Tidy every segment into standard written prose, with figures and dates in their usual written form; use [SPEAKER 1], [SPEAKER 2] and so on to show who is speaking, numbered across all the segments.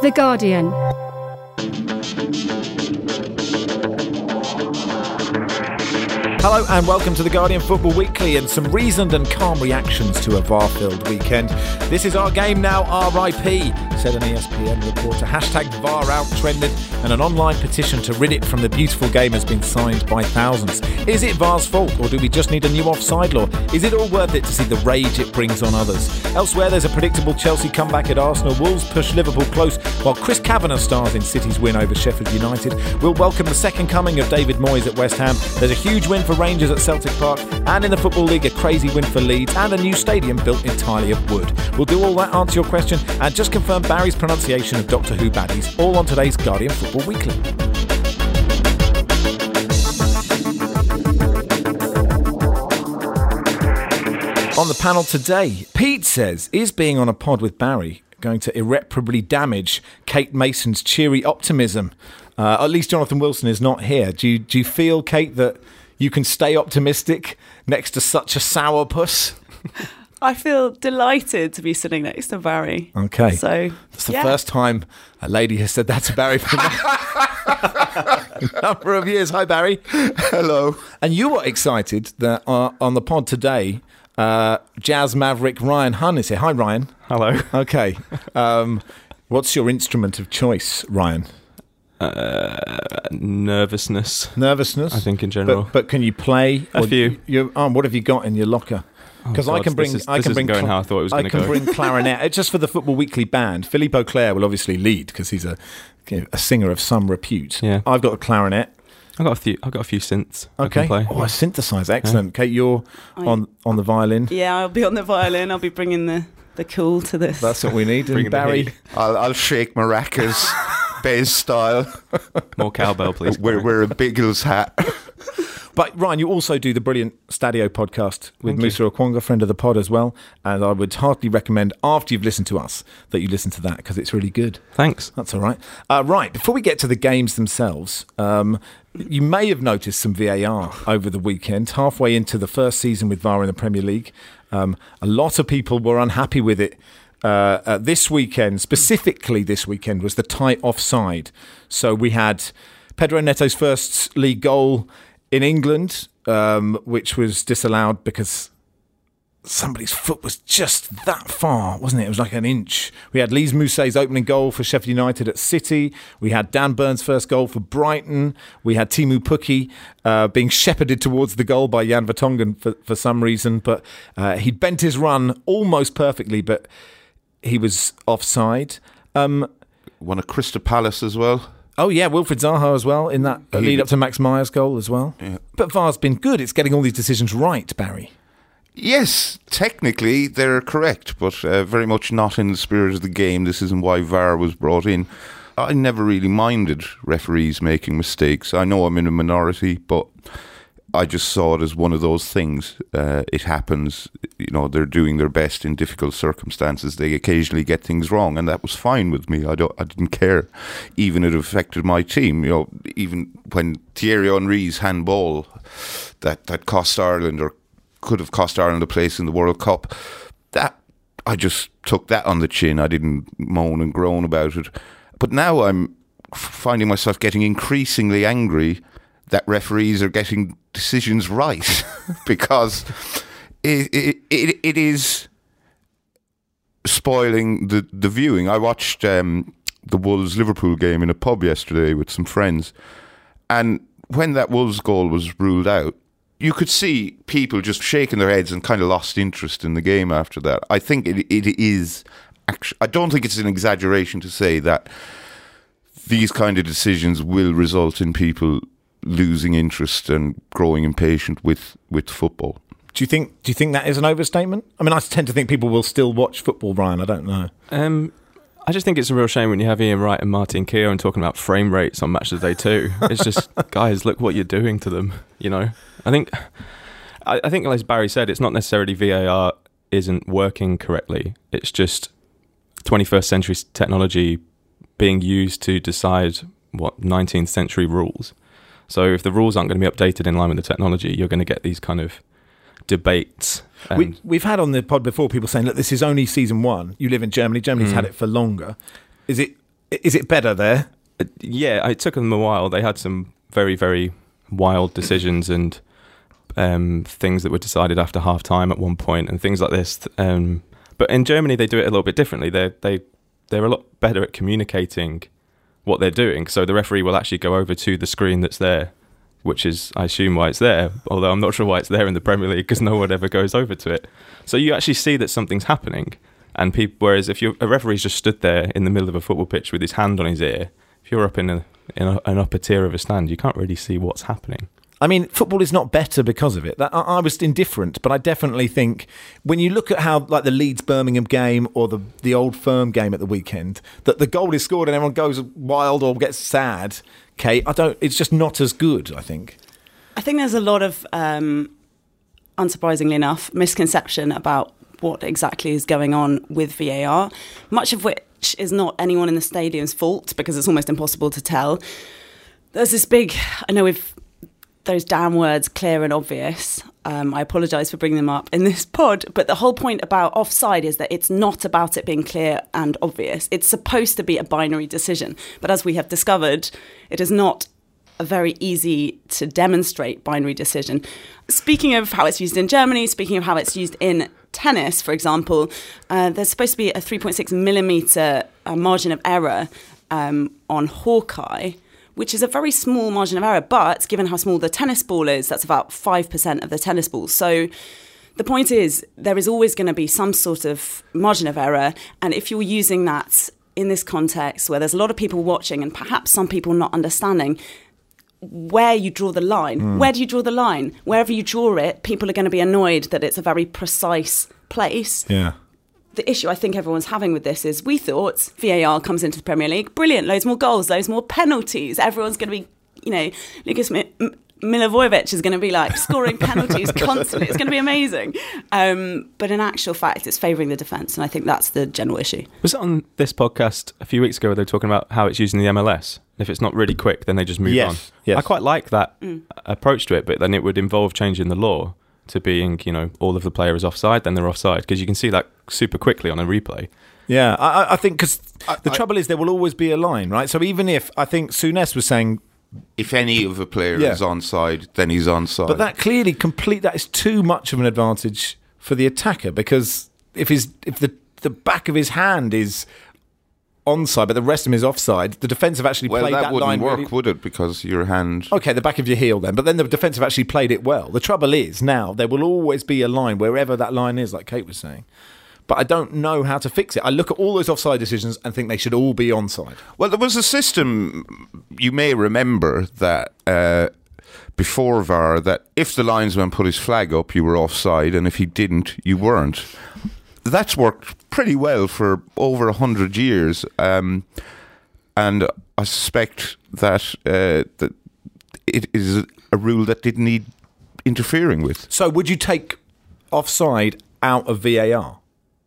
[SPEAKER 1] The Guardian.
[SPEAKER 2] Hello and welcome to The Guardian Football Weekly and some reasoned and calm reactions to a VAR-filled weekend. This is our game now, RIP, said an ESPN reporter. Hashtag VAR out trended and an online petition to rid it from the beautiful game has been signed by thousands. Is it VAR's fault or do we just need a new offside law? Is it all worth it to see the rage it brings on others? Elsewhere, there's a predictable Chelsea comeback at Arsenal. Wolves push Liverpool close while Chris Kavanagh stars in City's win over Sheffield United. We'll welcome the second coming of David Moyes at West Ham. There's a huge win for Rangers at Celtic Park, and in the Football League a crazy win for Leeds and a new stadium built entirely of wood. We'll do all that, answer your question and just confirm Barry's pronunciation of Doctor Who baddies, all on today's Guardian Football Weekly. On the panel today, Pete says, is being on a pod with Barry going to irreparably damage Kate Mason's cheery optimism? At least Jonathan Wilson is not here. Do you feel, Kate, that you can stay optimistic next to such a sourpuss?
[SPEAKER 3] I feel delighted to be sitting next to Barry.
[SPEAKER 2] Okay.
[SPEAKER 3] So
[SPEAKER 2] that's the first time a lady has said that to Barry for a number of years. Hi, Barry.
[SPEAKER 4] Hello.
[SPEAKER 2] And you were excited that on the pod today, jazz maverick Ryan Hunn is here. Hi, Ryan.
[SPEAKER 5] Hello.
[SPEAKER 2] Okay. What's your instrument of choice, Ryan?
[SPEAKER 5] Nervousness,
[SPEAKER 2] I
[SPEAKER 5] think, in general.
[SPEAKER 2] But can you play
[SPEAKER 5] a few?
[SPEAKER 2] What have you got in your locker? Because I can bring.
[SPEAKER 5] This isn't going how I thought it was going to go.
[SPEAKER 2] I can bring clarinet. It's just for the Football Weekly band. Philippe Auclair will obviously lead because he's a singer of some repute.
[SPEAKER 5] Yeah.
[SPEAKER 2] I've got a clarinet.
[SPEAKER 5] I've got a few synths.
[SPEAKER 2] Okay.
[SPEAKER 5] I can play.
[SPEAKER 2] Oh, a synthesizer. Excellent. Kate, you're on the violin.
[SPEAKER 3] Yeah, I'll be on the violin. I'll be bringing the cool to this.
[SPEAKER 2] That's what we need. And Barry,
[SPEAKER 4] I'll shake maracas, Bez style.
[SPEAKER 5] More cowbell, please.
[SPEAKER 4] Wear a Biggles hat.
[SPEAKER 2] But Ryan, you also do the brilliant Stadio podcast with Musa Okwonga, friend of the pod as well. And I would heartily recommend, after you've listened to us, that you listen to that because it's really good.
[SPEAKER 5] Thanks.
[SPEAKER 2] That's all right. Right, before we get to the games themselves, you may have noticed some VAR over the weekend, halfway into the first season with VAR in the Premier League. A lot of people were unhappy with it. This weekend, specifically this weekend, was the tight offside. So we had Pedro Neto's first league goal in England, which was disallowed because somebody's foot was just that far, wasn't it? It was like an inch. We had Lise Mousset's opening goal for Sheffield United at City. We had Dan Burns' first goal for Brighton. We had Teemu Pukki being shepherded towards the goal by Jan Vertonghen for some reason. But he'd bent his run almost perfectly, but he was offside.
[SPEAKER 4] One of Crystal Palace as well.
[SPEAKER 2] Oh, yeah, Wilfried Zaha as well in that lead up to Max Meyer's goal as well.
[SPEAKER 4] Yeah.
[SPEAKER 2] But VAR's been good. It's getting all these decisions right, Barry.
[SPEAKER 4] Yes, technically they're correct, but very much not in the spirit of the game. This isn't why VAR was brought in. I never really minded referees making mistakes. I know I'm in a minority, but I just saw it as one of those things. It happens. They're doing their best in difficult circumstances. They occasionally get things wrong, and that was fine with me. I didn't care. Even it affected my team. Even when Thierry Henry's handball that cost Ireland or could have cost Ireland a place in the World Cup, that I just took that on the chin. I didn't moan and groan about it. But now I'm finding myself getting increasingly angry that referees are getting decisions right because it is spoiling the viewing. I watched the Wolves-Liverpool game in a pub yesterday with some friends, and when that Wolves goal was ruled out, you could see people just shaking their heads and kind of lost interest in the game after that. I think it is actually, I don't think it's an exaggeration to say that these kind of decisions will result in people losing interest and growing impatient with football.
[SPEAKER 2] Do you think that is an overstatement? I mean, I tend to think people will still watch football, Ryan. I don't know.
[SPEAKER 5] I just think it's a real shame when you have Ian Wright and Martin Keown talking about frame rates on Match of the Day 2. It's just, guys, look what you're doing to them, I think, as Barry said, it's not necessarily VAR isn't working correctly. It's just 21st century technology being used to decide 19th century rules. So if the rules aren't going to be updated in line with the technology, you're going to get these kind of debates.
[SPEAKER 2] We've had on the pod before people saying, look, this is only season one. You live in Germany. Germany's had it for longer. Is it Is it better there?
[SPEAKER 5] Yeah, it took them a while. They had some very, very wild decisions and things that were decided after half time at one point and things like this. But in Germany, they do it a little bit differently. They're a lot better at communicating what they're doing. So the referee will actually go over to the screen that's there, which is, I assume, why it's there. Although I'm not sure why it's there in the Premier League because no one ever goes over to it. So you actually see that something's happening. And whereas if a referee's just stood there in the middle of a football pitch with his hand on his ear, if you're up in an upper tier of a stand, you can't really see what's happening.
[SPEAKER 2] I mean, football is not better because of it. I was indifferent, but I definitely think when you look at how, like the Leeds Birmingham game or the Old Firm game at the weekend, that the goal is scored and everyone goes wild or gets sad. Kate, it's just not as good, I think.
[SPEAKER 3] I think there's a lot of, unsurprisingly enough, misconception about what exactly is going on with VAR, much of which is not anyone in the stadium's fault because it's almost impossible to tell. There's this big, I know those damn words, clear and obvious. I apologise for bringing them up in this pod, but the whole point about offside is that it's not about it being clear and obvious. It's supposed to be a binary decision. But as we have discovered, it is not a very easy to demonstrate binary decision. Speaking of how it's used in Germany, speaking of how it's used in tennis, for example, there's supposed to be a 3.6 millimetre margin of error on Hawkeye, which is a very small margin of error, but given how small the tennis ball is, that's about 5% of the tennis ball. So the point is, there is always going to be some sort of margin of error, and if you're using that in this context where there's a lot of people watching and perhaps some people not understanding where you draw the line. Where do you draw the line? Wherever you draw it, people are going to be annoyed that it's a very precise place.
[SPEAKER 2] Yeah.
[SPEAKER 3] The issue I think everyone's having with this is we thought VAR comes into the Premier League, brilliant, loads more goals, loads more penalties. Everyone's going to be, Lucas Milivojevic is going to be like scoring penalties constantly. It's going to be amazing. But in actual fact, it's favouring the defence, and I think that's the general issue.
[SPEAKER 5] Was it on this podcast a few weeks ago where they were talking about how it's used in the MLS? If it's not really quick, then they just move on.
[SPEAKER 2] Yes.
[SPEAKER 5] I quite like that approach to it, but then it would involve changing the law to being, all of the players offside, then they're offside, because you can see that super quickly on a replay.
[SPEAKER 2] Yeah, I think because the trouble is there will always be a line, right? So even if, I think Souness was saying,
[SPEAKER 4] if any of a player is onside, then he's onside.
[SPEAKER 2] But that clearly that is too much of an advantage for the attacker, because if the back of his hand is onside, but the rest of him is offside, the defence have actually played that line.
[SPEAKER 4] Well, that wouldn't work,
[SPEAKER 2] really,
[SPEAKER 4] would it? Because your hand...
[SPEAKER 2] Okay, the back of your heel then. But then the defence have actually played it well. The trouble is, now, there will always be a line, wherever that line is, like Kate was saying. But I don't know how to fix it. I look at all those offside decisions and think they should all be onside.
[SPEAKER 4] Well, there was a system, you may remember, that before VAR, that if the linesman put his flag up, you were offside, and if he didn't, you weren't. That's worked pretty well for over 100 years, and I suspect that it is a rule that didn't need interfering with.
[SPEAKER 2] So would you take offside out of VAR?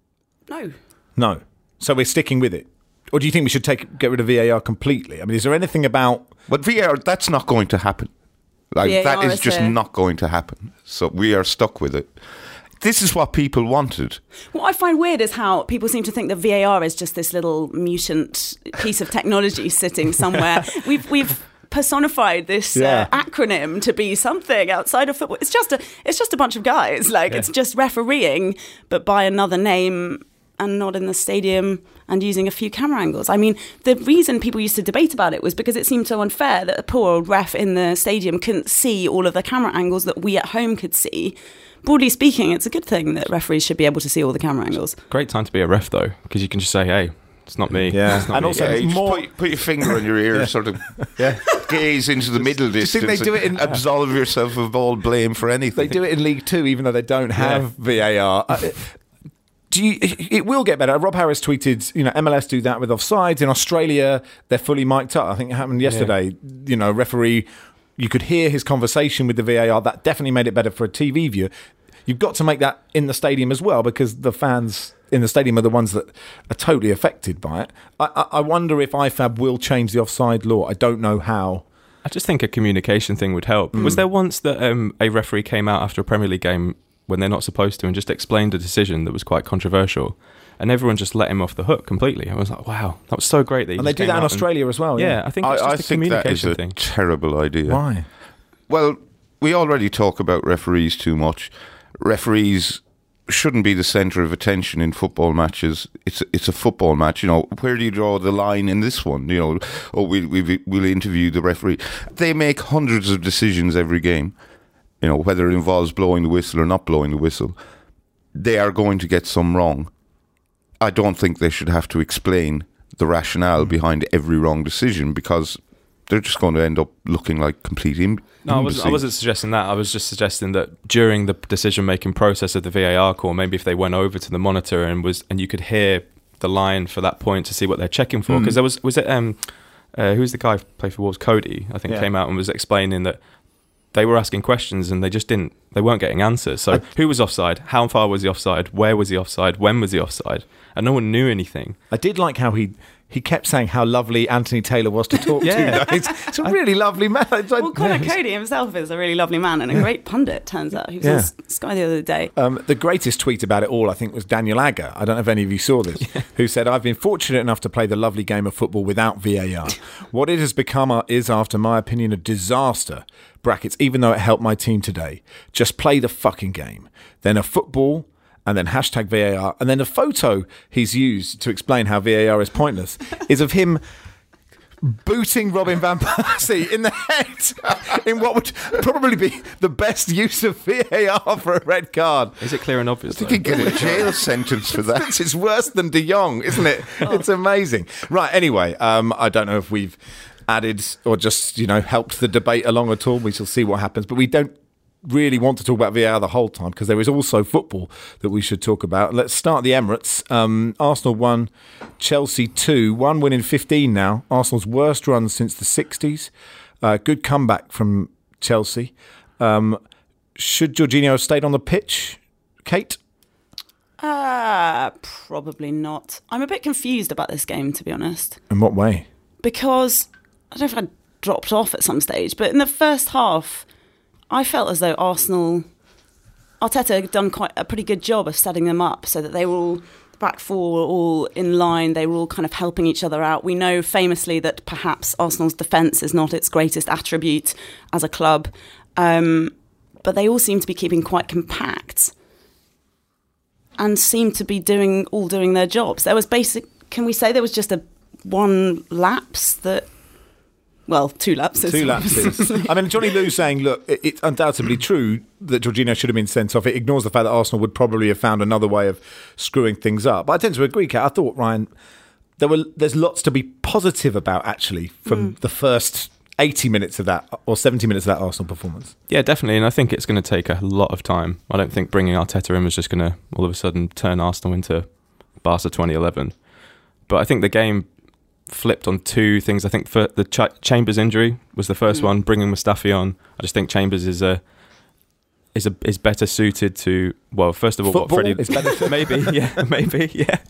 [SPEAKER 2] No. So we're sticking with it? Or do you think we should get rid of VAR completely? I mean, is there anything about...
[SPEAKER 4] But VAR, that's not going to happen. That is just not going to happen. So we are stuck with it. This is what people wanted.
[SPEAKER 3] What I find weird is how people seem to think that VAR is just this little mutant piece of technology sitting somewhere. We've personified this acronym to be something outside of football. It's just a bunch of guys. It's just refereeing, but by another name and not in the stadium and using a few camera angles. I mean, the reason people used to debate about it was because it seemed so unfair that a poor old ref in the stadium couldn't see all of the camera angles that we at home could see. Broadly speaking, it's a good thing that referees should be able to see all the camera angles.
[SPEAKER 5] Great time to be a ref, though, because you can just say, hey, it's not me.
[SPEAKER 2] Yeah,
[SPEAKER 5] it's not
[SPEAKER 2] and
[SPEAKER 5] me.
[SPEAKER 2] also
[SPEAKER 4] you just put your finger on your ear, sort of gaze into the middle distance,
[SPEAKER 2] they do it in,
[SPEAKER 4] absolve yourself of all blame for anything.
[SPEAKER 2] They do it in League Two, even though they don't have VAR. It will get better. Rob Harris tweeted, MLS do that with offsides. In Australia, they're fully mic'd up. I think it happened yesterday. Referee, you could hear his conversation with the VAR. That definitely made it better for a TV viewer. You've got to make that in the stadium as well, because the fans in the stadium are the ones that are totally affected by it. I wonder if IFAB will change the offside law. I don't know how.
[SPEAKER 5] I just think a communication thing would help. Was there once that a referee came out after a Premier League game when they're not supposed to and just explained a decision that was quite controversial, and everyone just let him off the hook completely. I was like, wow, that was so great. That he
[SPEAKER 2] And they
[SPEAKER 5] just
[SPEAKER 2] do
[SPEAKER 5] came
[SPEAKER 2] that in
[SPEAKER 5] out
[SPEAKER 2] Australia as well.
[SPEAKER 5] Yeah, I think it's just
[SPEAKER 4] I
[SPEAKER 5] a
[SPEAKER 4] think that is
[SPEAKER 5] communication
[SPEAKER 4] a
[SPEAKER 5] thing.
[SPEAKER 4] terrible idea.
[SPEAKER 2] Why?
[SPEAKER 4] Well, we already talk about referees too much. Referees shouldn't be the centre of attention in football matches. It's a football match. Where do you draw the line in this one? We'll interview the referee. They make hundreds of decisions every game. Whether it involves blowing the whistle or not blowing the whistle, they are going to get some wrong. I don't think they should have to explain the rationale behind every wrong decision, because they're just going to end up looking like complete
[SPEAKER 5] No, I wasn't suggesting that. I was just suggesting that during the decision-making process of the VAR call, maybe if they went over to the monitor and you could hear the line for that point to see what they're checking for. Because was it who's the guy who played for Wolves? Cody, I think, came out and was explaining that they were asking questions and they weren't getting answers. So who was offside? How far was the offside? Where was the offside? When was the offside? And no one knew anything.
[SPEAKER 2] I did like how he kept saying how lovely Anthony Taylor was to talk to. It's a really lovely man.
[SPEAKER 3] Well, Conor Cody himself is a really lovely man and a great pundit, turns out. He was on Sky the other day.
[SPEAKER 2] The greatest tweet about it all, I think, was Daniel Agger. I don't know if any of you saw this, who said, "I've been fortunate enough to play the lovely game of football without VAR. What it has become is, after my opinion, a disaster. Brackets, even though it helped my team today. Just play the fucking game. Then a football, and then hashtag VAR, and then a photo he's used to explain how VAR is pointless is of him booting Robin Van Persie in the head in what would probably be the best use of VAR for a red card.
[SPEAKER 5] Is it clear and obvious?
[SPEAKER 4] I think he'd get a jail sentence for that.
[SPEAKER 2] It's worse than De Jong, isn't it? It's amazing. Right, anyway, I don't know if we've added or just, helped the debate along at all. We shall see what happens, but we don't really want to talk about VAR the whole time because there is also football that we should talk about. Let's start the Emirates. Arsenal 1, Chelsea 2. 1 win in 15 now. Arsenal's worst run since the 60s. Good comeback from Chelsea. Should Jorginho have stayed on the pitch, Kate?
[SPEAKER 3] Probably not. I'm a bit confused about this game, to be honest.
[SPEAKER 2] In what way?
[SPEAKER 3] Because I don't know if I dropped off at some stage, but in the first half, I felt as though Arteta had done quite a pretty good job of setting them up so that they were all, the back four were all in line, they were all kind of helping each other out. We know famously that perhaps Arsenal's defence is not its greatest attribute as a club, but they all seem to be keeping quite compact and seem to be doing their jobs. There was can we say there was just one lapse that... Well, 2 lapses.
[SPEAKER 2] 2 lapses. I mean, Johnny Lou saying, look, it's undoubtedly true that Jorginho should have been sent off. It ignores the fact that Arsenal would probably have found another way of screwing things up. But I tend to agree, Kat. I thought, Ryan, there's lots to be positive about, actually, from the first 80 minutes of that, or 70 minutes of that Arsenal performance.
[SPEAKER 5] Yeah, definitely. And I think it's going to take a lot of time. I don't think bringing Arteta in was just going to all of a sudden turn Arsenal into Barca 2011. But I think the game flipped on 2 things. I think for the Chambers injury was the first one, bringing Mustafi on. I just think Chambers is better suited to, well, first of all,
[SPEAKER 2] football
[SPEAKER 5] what Freddie
[SPEAKER 2] is better.
[SPEAKER 5] maybe, yeah.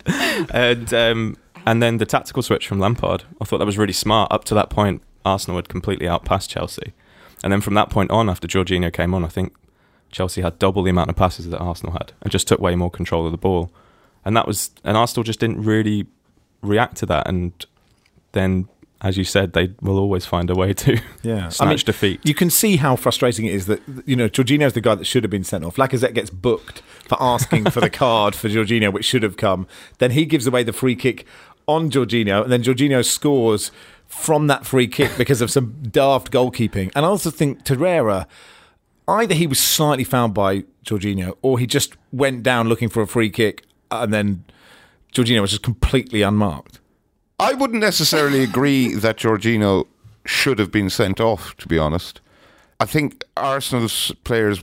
[SPEAKER 5] And then the tactical switch from Lampard. I thought that was really smart. Up to that point, Arsenal had completely outpassed Chelsea. And then from that point on, after Jorginho came on, I think Chelsea had double the amount of passes that Arsenal had and just took way more control of the ball. And Arsenal just didn't really react to that. And then, as you said, they will always find a way to snatch defeat.
[SPEAKER 2] You can see how frustrating it is that, Jorginho's the guy that should have been sent off. Lacazette gets booked for asking for the card for Jorginho, which should have come. Then he gives away the free kick on Jorginho, and then Jorginho scores from that free kick because of some daft goalkeeping. And I also think Torreira, either he was slightly fouled by Jorginho, or he just went down looking for a free kick, and then Jorginho was just completely unmarked.
[SPEAKER 4] I wouldn't necessarily agree that Jorginho should have been sent off, to be honest. I think Arsenal's players...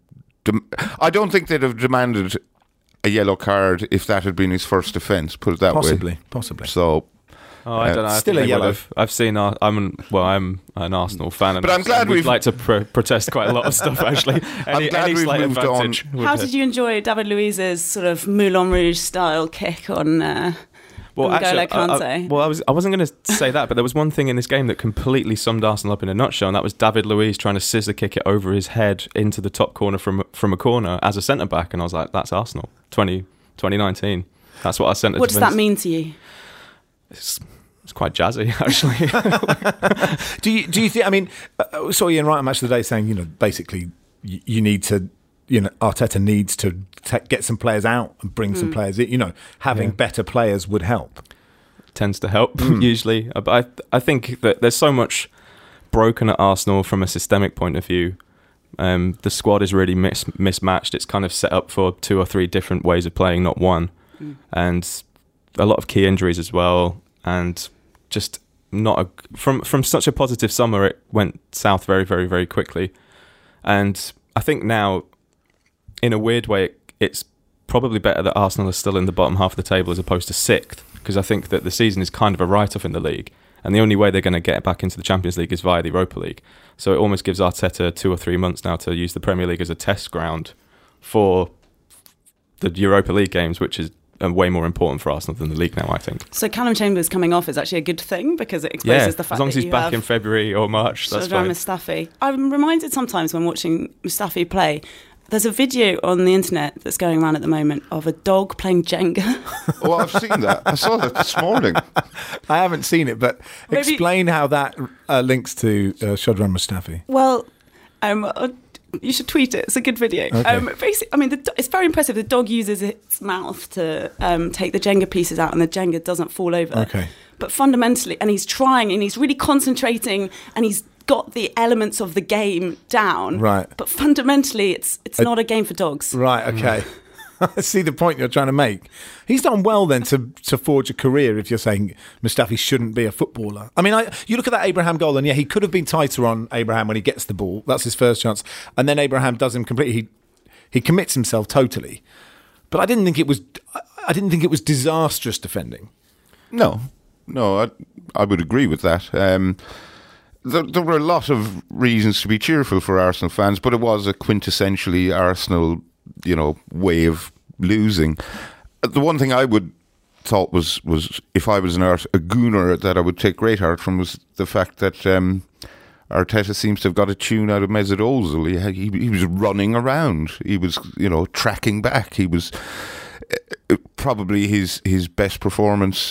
[SPEAKER 4] I don't think they'd have demanded a yellow card if that had been his first offence, put it that way.
[SPEAKER 2] Possibly.
[SPEAKER 4] So...
[SPEAKER 5] I don't know.
[SPEAKER 2] Still a yellow.
[SPEAKER 5] I've seen. I'm an Arsenal fan,
[SPEAKER 4] but I'm glad
[SPEAKER 5] we'd like to protest quite a lot of stuff. Actually,
[SPEAKER 4] I'm glad we've moved on.
[SPEAKER 3] How did you enjoy David Luiz's sort of Moulin Rouge style kick on?
[SPEAKER 5] Well, actually,
[SPEAKER 3] Kante?
[SPEAKER 5] I wasn't going to say that, but there was one thing in this game that completely summed Arsenal up in a nutshell, and that was David Luiz trying to scissor kick it over his head into the top corner from a corner as a centre back, and I was like, that's Arsenal 2019. That's what I sent it
[SPEAKER 3] What
[SPEAKER 5] to
[SPEAKER 3] does
[SPEAKER 5] Vince.
[SPEAKER 3] that mean to you?
[SPEAKER 5] It's quite jazzy, actually.
[SPEAKER 2] Do you think? I mean, saw Ian Wright on Match of the Day saying, basically, you need to, Arteta needs to get some players out and bring some players in. Having better players would help.
[SPEAKER 5] Tends to help usually, but I think that there's so much broken at Arsenal from a systemic point of view. The squad is really mismatched. It's kind of set up for 2 or 3 different ways of playing, not one, and a lot of key injuries as well. And just from such a positive summer, it went south very, very, very quickly. And I think now, in a weird way, it's probably better that Arsenal are still in the bottom half of the table as opposed to 6th, because I think that the season is kind of a write-off in the league, and the only way they're going to get back into the Champions League is via the Europa League. So it almost gives Arteta 2 or 3 months now to use the Premier League as a test ground for the Europa League games, which is way more important for Arsenal than the league now, I think.
[SPEAKER 3] So Callum Chambers coming off is actually a good thing because it exposes the fact that
[SPEAKER 5] as long as he's
[SPEAKER 3] you
[SPEAKER 5] back
[SPEAKER 3] have
[SPEAKER 5] in February or March, that's fine.
[SPEAKER 3] Mustafi. I'm reminded sometimes when watching Mustafi play, there's a video on the internet that's going around at the moment of a dog playing Jenga.
[SPEAKER 4] Oh, I've seen that. I saw that this morning.
[SPEAKER 2] I haven't seen it, but
[SPEAKER 3] Maybe-
[SPEAKER 2] explain how that links to Shkodran Mustafi.
[SPEAKER 3] Well, you should tweet it. It's a good video.
[SPEAKER 2] Okay.
[SPEAKER 3] Basically, I mean, it's very impressive. The dog uses its mouth to take the Jenga pieces out, and the Jenga doesn't fall over.
[SPEAKER 2] Okay.
[SPEAKER 3] But fundamentally, and he's trying, and he's really concentrating, and he's got the elements of the game down.
[SPEAKER 2] Right.
[SPEAKER 3] But fundamentally, it's not a game for dogs.
[SPEAKER 2] Right, okay. I see the point you're trying to make. He's done well then to forge a career if you're saying Mustafi shouldn't be a footballer. I mean, you look at that Abraham goal and he could have been tighter on Abraham when he gets the ball. That's his first chance. And then Abraham does him completely. He commits himself totally. But I didn't think it was disastrous defending.
[SPEAKER 4] No, I would agree with that. There were a lot of reasons to be cheerful for Arsenal fans, but it was a quintessentially Arsenal, way of losing. The one thing I would thought was if I was a gooner that I would take great heart from was the fact that Arteta seems to have got a tune out of Mesut Ozil. He was running around. He was, tracking back. He was probably his best performance,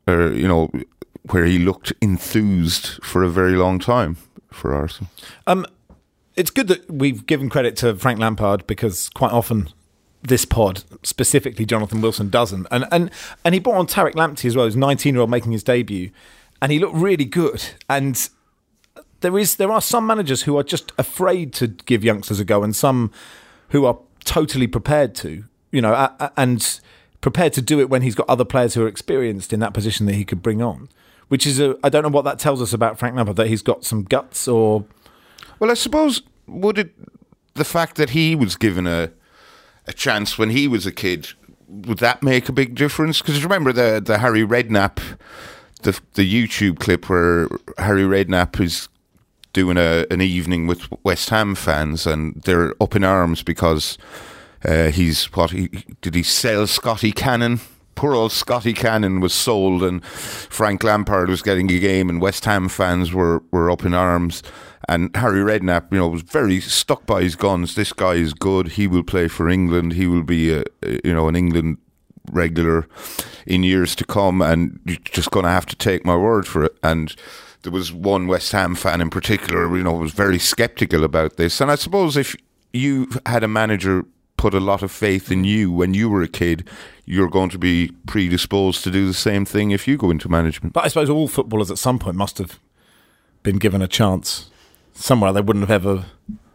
[SPEAKER 4] where he looked enthused for a very long time for Arsenal.
[SPEAKER 2] It's good that we've given credit to Frank Lampard because quite often this pod, specifically Jonathan Wilson, doesn't. And he brought on Tariq Lamptey as well, who's 19-year-old making his debut, and he looked really good. And there are some managers who are just afraid to give youngsters a go, and some who are totally prepared to, and prepared to do it when he's got other players who are experienced in that position that he could bring on. Which is I don't know what that tells us about Frank Lampard, that he's got some guts or...
[SPEAKER 4] Well, I suppose, the fact that he was given a chance when he was a kid, would that make a big difference? Because remember the Harry Redknapp, the YouTube clip where Harry Redknapp is doing an evening with West Ham fans, and they're up in arms because did he sell Scotty Cannon? Poor old Scotty Cannon was sold, and Frank Lampard was getting a game, and West Ham fans were up in arms. And Harry Redknapp, was very stuck by his guns. This guy is good. He will play for England. He will be an England regular in years to come, and you're just going to have to take my word for it. And there was one West Ham fan in particular, was very sceptical about this. And I suppose if you had a manager put a lot of faith in you when you were a kid, you're going to be predisposed to do the same thing if you go into management.
[SPEAKER 2] But I suppose all footballers at some point must have been given a chance somewhere. They wouldn't have ever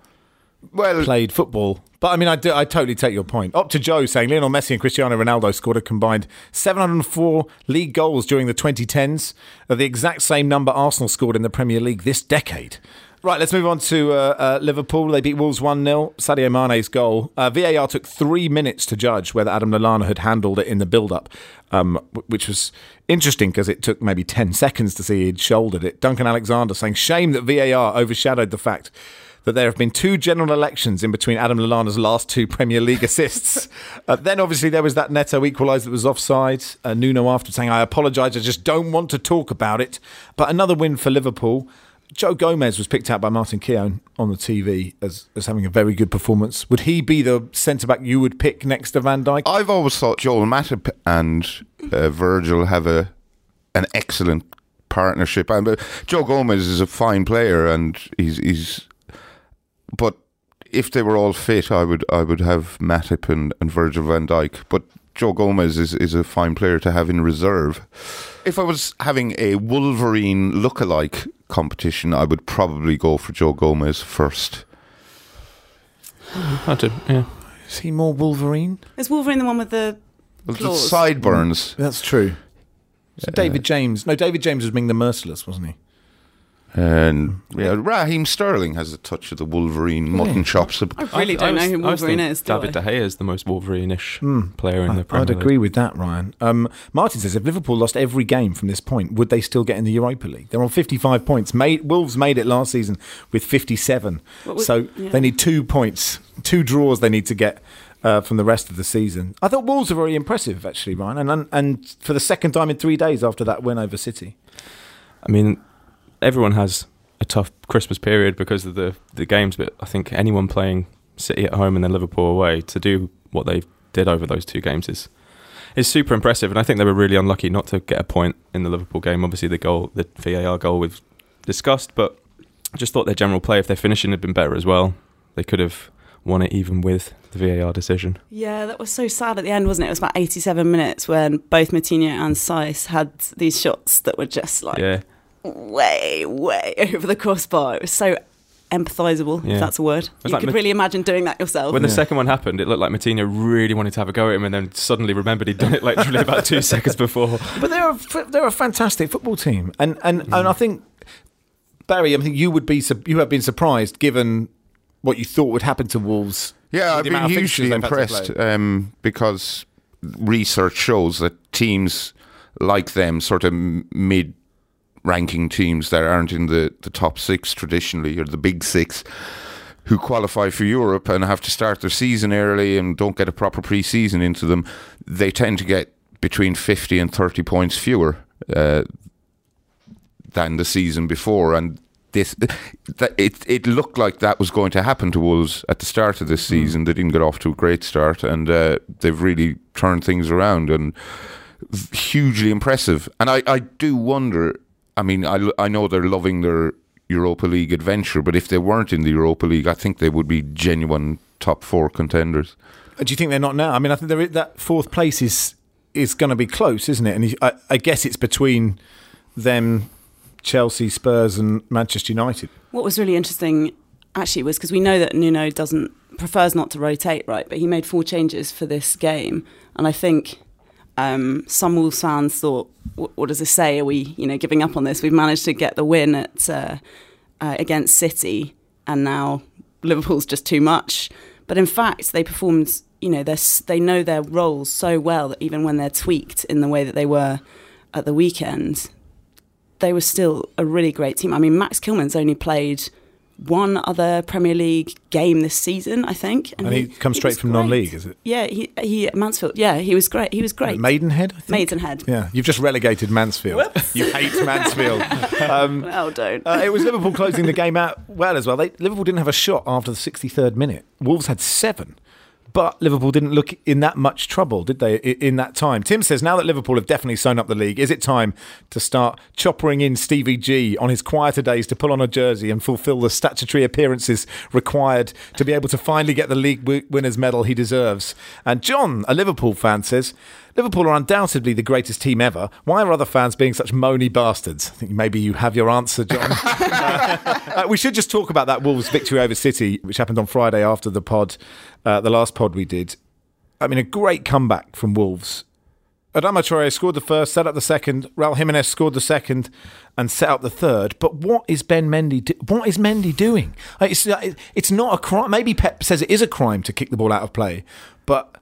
[SPEAKER 2] played football. But I mean, I totally take your point. Up to Joe saying Lionel Messi and Cristiano Ronaldo scored a combined 704 league goals during the 2010s, the exact same number Arsenal scored in the Premier League this decade. Right, let's move on to Liverpool. They beat Wolves 1-0. Sadio Mane's goal. VAR took 3 minutes to judge whether Adam Lallana had handled it in the build-up, which was interesting because it took maybe 10 seconds to see he'd shouldered it. Duncan Alexander saying, shame that VAR overshadowed the fact that there have been 2 general elections in between Adam Lallana's last 2 Premier League assists. Then obviously there was that Neto equaliser that was offside. Nuno after saying, I apologise, I just don't want to talk about it. But another win for Liverpool. Joe Gomez was picked out by Martin Keown on the TV as having a very good performance. Would he be the centre-back you would pick next to Van Dijk?
[SPEAKER 4] I've always thought Joel Matip and Virgil have an excellent partnership. Joe Gomez is a fine player, and he's. But if they were all fit, I would have Matip and Virgil van Dijk. But Joe Gomez is a fine player to have in reserve. If I was having a Wolverine lookalike competition, I would probably go for Joe Gomez first.
[SPEAKER 5] I did, yeah.
[SPEAKER 2] Is he more Wolverine?
[SPEAKER 3] Is Wolverine the one with the claws?
[SPEAKER 4] Sideburns.
[SPEAKER 2] That's true. So David James. No, David James was being the merciless, wasn't he?
[SPEAKER 4] And Raheem Sterling has a touch of the Wolverine mutton chops.
[SPEAKER 3] I really don't know who Wolverine is.
[SPEAKER 5] David De Gea is the most Wolverine-ish player in the Premier
[SPEAKER 2] I'd
[SPEAKER 5] League.
[SPEAKER 2] agree with that, Ryan. Martin says, if Liverpool lost every game from this point, would they still get in the Europa League? They're on 55 points. Wolves made it last season with 57. They need 2 points, 2 draws they need to get from the rest of the season. I thought Wolves were very impressive, actually, Ryan, and for the second time in 3 days after that win over City.
[SPEAKER 5] I mean, everyone has a tough Christmas period because of the games, but I think anyone playing City at home and then Liverpool away to do what they did over those 2 games is super impressive. And I think they were really unlucky not to get a point in the Liverpool game. Obviously, the VAR goal we've discussed, but I just thought their general play, if their finishing had been better as well, they could have won it even with the VAR decision.
[SPEAKER 3] Yeah, that was so sad at the end, wasn't it? It was about 87 minutes when both Moutinho and Saïss had these shots that were just like way over the crossbar. It was so empathisable, if that's a word. You could really imagine doing that yourself.
[SPEAKER 5] When the second one happened, it looked like Moutinho really wanted to have a go at him and then suddenly remembered he'd done it literally about 2 seconds before.
[SPEAKER 2] But they're a fantastic football team. And I think, Barry, I think you have been surprised given what you thought would happen to Wolves.
[SPEAKER 4] Yeah, I've been hugely impressed because research shows that teams like them, sort of mid-ranking teams that aren't in the top 6 traditionally, or the big 6, who qualify for Europe and have to start their season early and don't get a proper pre-season into them, they tend to get between 50 and 30 points fewer than the season before. And it looked like that was going to happen to Wolves at the start of this season. They didn't get off to a great start, and they've really turned things around, and hugely impressive. And I do wonder, I mean, I know they're loving their Europa League adventure, but if they weren't in the Europa League, I think they would be genuine top 4 contenders.
[SPEAKER 2] Do you think they're not now? I mean, I think that 4th place is going to be close, isn't it? And I guess it's between them, Chelsea, Spurs and Manchester United. What
[SPEAKER 3] was really interesting actually was because we know that Nuno prefers not to rotate, right? But he made 4 changes for this game, and I think some Wolves fans thought, what does this say? Are we giving up on this? We've managed to get the win at against City, and now Liverpool's just too much. But in fact, they performed. They know their roles so well that even when they're tweaked in the way that they were at the weekend, they were still a really great team. I mean, Max Kilman's only played 1 other Premier League game this season, I think.
[SPEAKER 2] And he comes straight from non-league, is it?
[SPEAKER 3] Yeah, he at Mansfield. Yeah, he was great.
[SPEAKER 2] Maidenhead, I think?
[SPEAKER 3] Maidenhead.
[SPEAKER 2] Yeah, you've just relegated Mansfield.
[SPEAKER 3] Whoops.
[SPEAKER 2] You hate Mansfield.
[SPEAKER 3] Well, don't.
[SPEAKER 2] It was Liverpool closing the game out well as well. Liverpool didn't have a shot after the 63rd minute. Wolves had 7. But Liverpool didn't look in that much trouble, did they, in that time? Tim says, now that Liverpool have definitely sewn up the league, is it time to start choppering in Stevie G on his quieter days to pull on a jersey and fulfil the statutory appearances required to be able to finally get the league winners' medal he deserves? And John, a Liverpool fan, says, Liverpool are undoubtedly the greatest team ever. Why are other fans being such moany bastards? I think maybe you have your answer, John. We should just talk about that Wolves victory over City, which happened on Friday after the pod, the last pod we did. I mean, a great comeback from Wolves. Adama Traoré scored the first, set up the second. Raul Jimenez scored the second and set up the third. But what is what is Mendy doing? It's not a crime. Maybe Pep says it is a crime to kick the ball out of play, but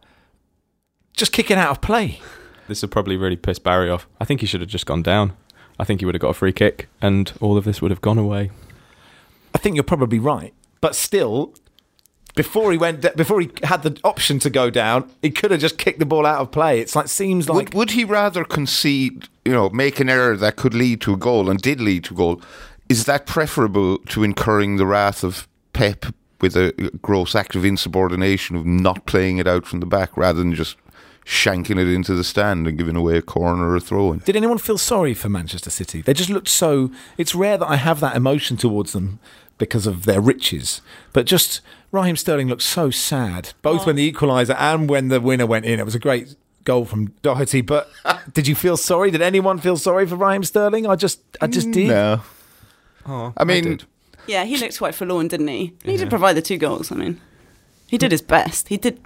[SPEAKER 2] just kick it out of play.
[SPEAKER 5] This would probably really piss Barry off. I think he should have just gone down. I think he would have got a free kick and all of this would have gone away.
[SPEAKER 2] I think you're probably right. But still, before he had the option to go down, he could have just kicked the ball out of play. Seems like...
[SPEAKER 4] Would he rather concede, make an error that could lead to a goal and did lead to a goal, Is that preferable to incurring the wrath of Pep with a gross act of insubordination of not playing it out from the back rather than just shanking it into the stand and giving away a corner or a throw-in?
[SPEAKER 2] Did anyone feel sorry for Manchester City? They just looked so... It's rare that I have that emotion towards them because of their riches. But just Raheem Sterling looked so sad, both when the equaliser and when the winner went in. It was a great goal from Doherty. But did you feel sorry? Did anyone feel sorry for Raheem Sterling? I just did.
[SPEAKER 4] No.
[SPEAKER 5] Oh,
[SPEAKER 4] I mean...
[SPEAKER 5] did.
[SPEAKER 3] Yeah, he looked quite forlorn, didn't he? He did provide the 2 goals. I mean, he did his best. He did.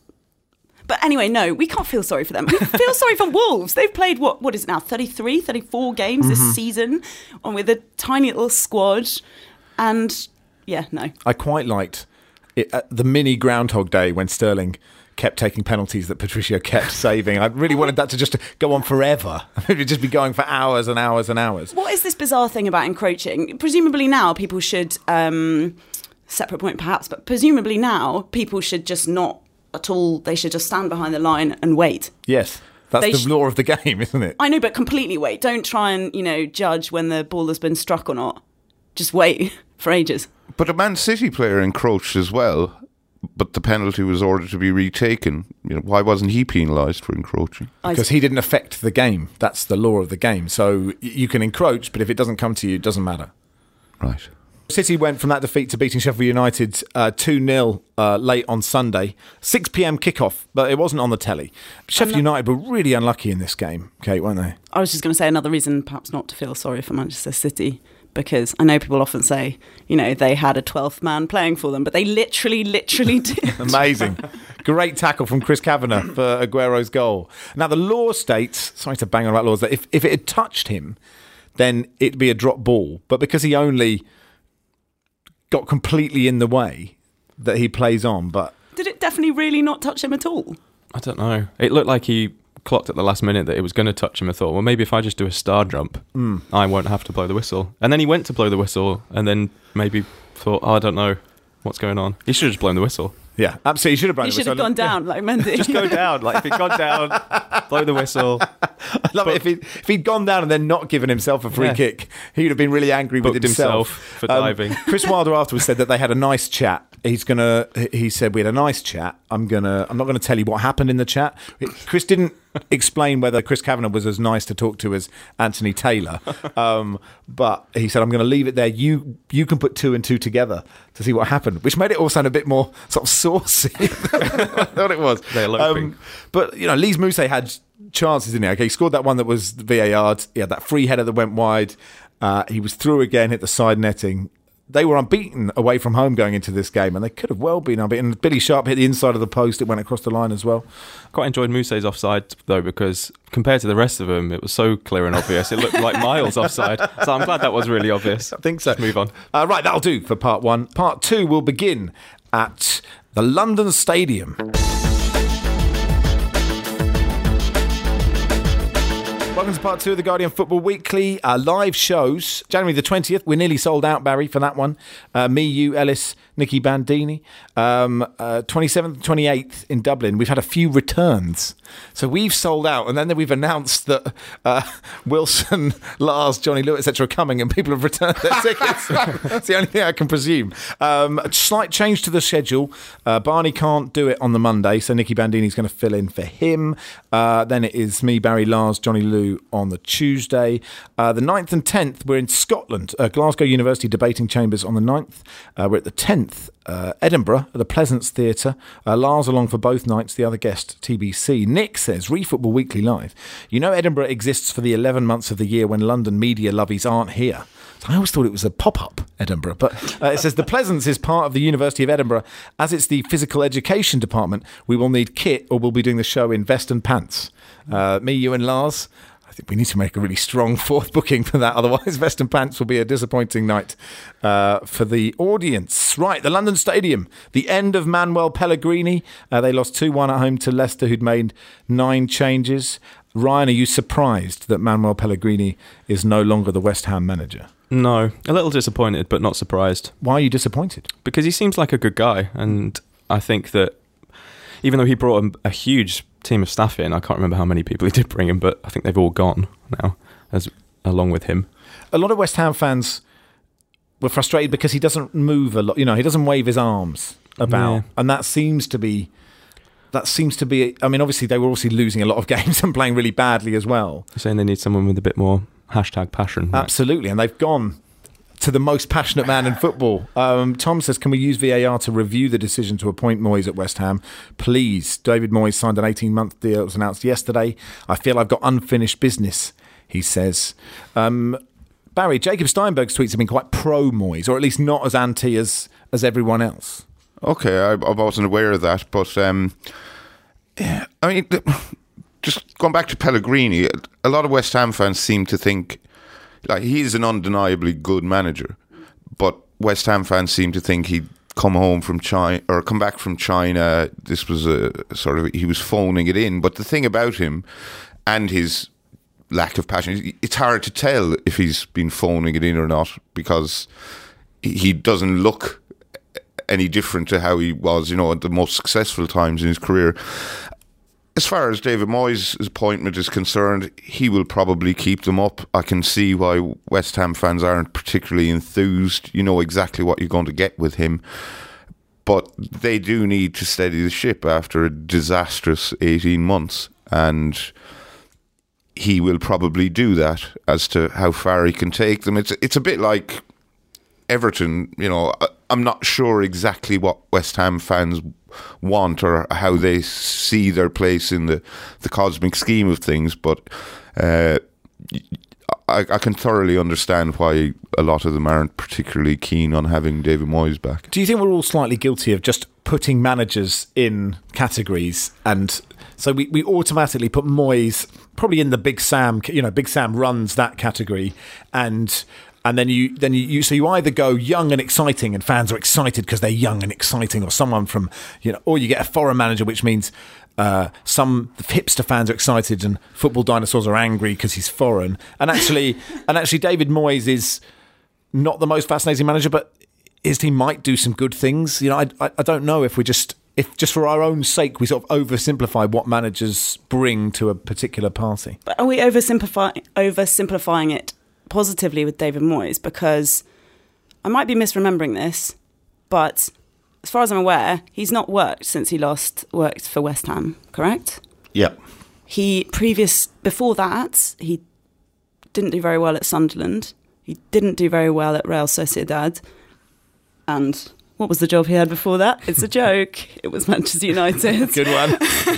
[SPEAKER 3] But anyway, no, we can't feel sorry for them. We feel sorry for Wolves. They've played, what is it now, 33, 34 games this season with a tiny little squad. And, yeah, no. I
[SPEAKER 2] quite liked it, the mini Groundhog Day when Sterling kept taking penalties that Patricio kept saving. I really wanted that to just go on forever. It would just be going for hours and hours and hours.
[SPEAKER 3] What is this bizarre thing about encroaching? Presumably now people should, separate point perhaps, but presumably now people should just not at all, they should just stand behind the line and wait.
[SPEAKER 2] Yes. That's the law of the game, isn't it?
[SPEAKER 3] I know, but completely wait. Don't try and, judge when the ball has been struck or not. Just wait for ages.
[SPEAKER 4] But a Man City player encroached as well, but the penalty was ordered to be retaken. Why wasn't he penalised for encroaching?
[SPEAKER 2] Because he didn't affect the game. That's the law of the game. So you can encroach, but if it doesn't come to you, it doesn't matter.
[SPEAKER 4] Right.
[SPEAKER 2] City went from that defeat to beating Sheffield United 2-0 late on Sunday. 6 p.m. kickoff, but it wasn't on the telly. Sheffield United were really unlucky in this game, Kate, weren't they?
[SPEAKER 3] I was just going to say another reason perhaps not to feel sorry for Manchester City, because I know people often say, they had a 12th man playing for them, but they literally did.
[SPEAKER 2] Amazing. Great tackle from Chris Kavanagh for Aguero's goal. Now, the law states, sorry to bang on about laws, that if it had touched him, then it'd be a drop ball. But because he only got completely in the way, that he plays on. But
[SPEAKER 3] did it definitely really not touch him at all?
[SPEAKER 5] I don't know. It looked like he clocked at the last minute that it was going to touch him. I thought, well, maybe if I just do a star jump, I won't have to blow the whistle. And then he went to blow the whistle and then maybe thought, I don't know what's going on. He should have just blown the whistle.
[SPEAKER 2] Yeah, absolutely. He should have blown the whistle.
[SPEAKER 3] He should have gone down like Mendy.
[SPEAKER 5] Just go down. Like, if he'd gone down, blow the whistle.
[SPEAKER 2] I love it. If he'd gone down and then not given himself a free kick, he would have been really angry with himself
[SPEAKER 5] for diving.
[SPEAKER 2] Chris Wilder afterwards said that they had a nice chat. He said we had a nice chat. I'm not gonna tell you what happened in the chat. Chris didn't explain whether Chris Kavanagh was as nice to talk to as Anthony Taylor, but he said I'm going to leave it there. You can put 2 and 2 together to see what happened, which made it all sound a bit more sort of saucy than I thought it was. But Lise Mousset had chances, didn't he? Okay, he scored that one that was VAR. He had that free header that went wide. He was through again, hit the side netting. They were unbeaten away from home going into this game, and they could have well been unbeaten. Billy Sharp hit the inside of the post. It went across the line as well.
[SPEAKER 5] Quite enjoyed Mousset's offside, though, because compared to the rest of them, it was so clear and obvious. It looked like miles offside. So I'm glad that was really obvious.
[SPEAKER 2] I think so.
[SPEAKER 5] Let's move on.
[SPEAKER 2] Right, that'll do for part 1. Part 2 will begin at the London Stadium. Welcome to part 2 of the Guardian Football Weekly. Live shows, January the 20th. We're nearly sold out, Barry, for that one. Me, you, Ellis, Nicky Bandini. 27th, 28th in Dublin. We've had a few returns. So we've sold out, and then we've announced that Wilson, Lars, Johnny Lewis, etc. are coming, and people have returned their tickets. That's the only thing I can presume. A slight change to the schedule. Barney can't do it on the Monday, so Nicky Bandini's going to fill in for him. Then it is me, Barry, Lars, Johnny Lou on the Tuesday. The 9th and 10th, we're in Scotland. Glasgow University Debating Chambers on the 9th. We're at the 10th, Edinburgh, at the Pleasance Theatre. Lars along for both nights, the other guest, TBC. Nick says, Football Weekly Live. Edinburgh exists for the 11 months of the year when London media lovies aren't here. So I always thought it was a pop-up, Edinburgh. But it says, the Pleasance is part of the University of Edinburgh. As it's the physical education department, we will need kit or we'll be doing the show in vest and pants. Me, you and Lars. I think we need to make a really strong 4th booking for that. Otherwise, vest and pants will be a disappointing night for the audience. Right, the London Stadium. The end of Manuel Pellegrini. They lost 2-1 at home to Leicester, who'd made 9 changes. Ryan, are you surprised that Manuel Pellegrini is no longer the West Ham manager?
[SPEAKER 5] No, a little disappointed, but not surprised.
[SPEAKER 2] Why are you disappointed?
[SPEAKER 5] Because he seems like a good guy, and I think that even though he brought a huge team of staff in, I can't remember how many people he did bring in, but I think they've all gone now, along with him.
[SPEAKER 2] A lot of West Ham fans were frustrated because he doesn't move a lot. He doesn't wave his arms about, and that seems to be. I mean, obviously they were losing a lot of games and playing really badly as well.
[SPEAKER 5] You're saying they need someone with a bit more #passion. Right?
[SPEAKER 2] Absolutely, and they've gone to the most passionate man in football. Tom says, can we use VAR to review the decision to appoint Moyes at West Ham? Please. David Moyes signed an 18-month deal. It was announced yesterday. I feel I've got unfinished business, he says. Barry, Jacob Steinberg's tweets have been quite pro-Moyes, or at least not as anti as everyone else.
[SPEAKER 4] Okay, I wasn't aware of that, but I mean, just going back to Pellegrini, a lot of West Ham fans seem to think he's an undeniably good manager, but West Ham fans seem to think he'd come home from China or come back from China. This was he was phoning it in. But the thing about him and his lack of passion, it's hard to tell if he's been phoning it in or not, because he doesn't look any different to how he was, at the most successful times in his career. As far as David Moyes' appointment is concerned, he will probably keep them up. I can see why West Ham fans aren't particularly enthused. You know exactly what you're going to get with him. But they do need to steady the ship after a disastrous 18 months. And he will probably do that. As to how far he can take them, it's a bit like Everton. I'm not sure exactly what West Ham fans want or how they see their place in the cosmic scheme of things, but I can thoroughly understand why a lot of them aren't particularly keen on having David Moyes back.
[SPEAKER 2] Do you think we're all slightly guilty of just putting managers in categories, and so we automatically put Moyes probably in the Big Sam? Big Sam runs that category, and then you so you either go young and exciting, and fans are excited because they're young and exciting, or someone from or you get a foreign manager, which means some hipster fans are excited and football dinosaurs are angry because he's foreign. And actually David Moyes is not the most fascinating manager, but his team might do some good things. I don't know if just for our own sake we sort of oversimplify what managers bring to a particular party.
[SPEAKER 3] But are we oversimplifying it positively with David Moyes? Because I might be misremembering this, but as far as I'm aware, he's not worked since he last worked for West Ham, correct?
[SPEAKER 1] Yeah.
[SPEAKER 3] Before that, he didn't do very well at Sunderland. He didn't do very well at Real Sociedad. And what was the job he had before that? It's a joke. It was Manchester United.
[SPEAKER 2] Good one.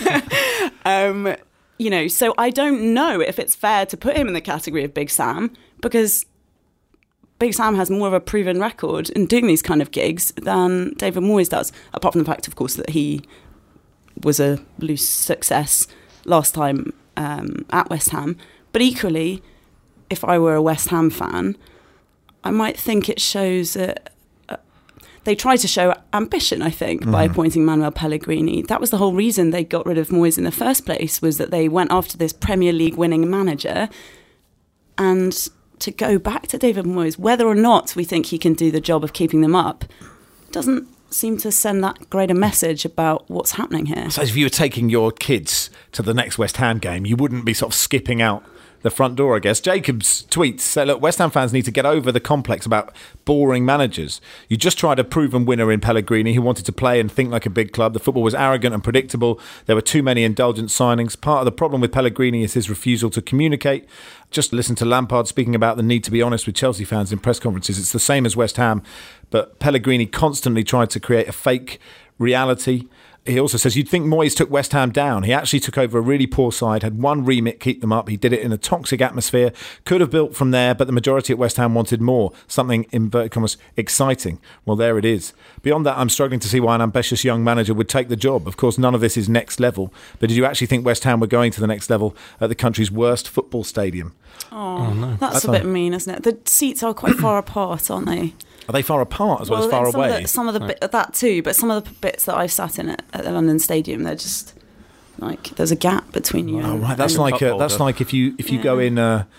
[SPEAKER 3] So I don't know if it's fair to put him in the category of Big Sam, because Big Sam has more of a proven record in doing these kind of gigs than David Moyes does, apart from the fact, of course, that he was a loose success last time at West Ham. But equally, if I were a West Ham fan, I might think it shows they try to show ambition, I think, by appointing Manuel Pellegrini. That was the whole reason they got rid of Moyes in the first place, was that they went after this Premier League winning manager. And to go back to David Moyes, whether or not we think he can do the job of keeping them up, doesn't seem to send that great a message about what's happening here.
[SPEAKER 2] So if you were taking your kids to the next West Ham game, you wouldn't be sort of skipping out the front door, I guess. Jacob's tweets say, look, West Ham fans need to get over the complex about boring managers. You just tried a proven winner in Pellegrini who wanted to play and think like a big club. The football was arrogant and predictable. There were too many indulgent signings. Part of the problem with Pellegrini is his refusal to communicate. Just listen to Lampard speaking about the need to be honest with Chelsea fans in press conferences. It's the same as West Ham, but Pellegrini constantly tried to create a fake reality. He also says, you'd think Moyes took West Ham down. He actually took over a really poor side, had one remit, keep them up. He did it in a toxic atmosphere, could have built from there, but the majority at West Ham wanted more, something, inverted commas, exciting. Well, there it is. Beyond that, I'm struggling to see why an ambitious young manager would take the job. Of course, none of this is next level, but did you actually think West Ham were going to the next level at the country's worst football stadium?
[SPEAKER 3] Oh no. That's a bit mean, isn't it? The seats are quite far apart, aren't they?
[SPEAKER 2] Are they far apart as well as far away?
[SPEAKER 3] Some of the that too, but some of the bits that I've sat in at the London Stadium, they're just like there's a gap between you.
[SPEAKER 2] Oh right, that's like if you go in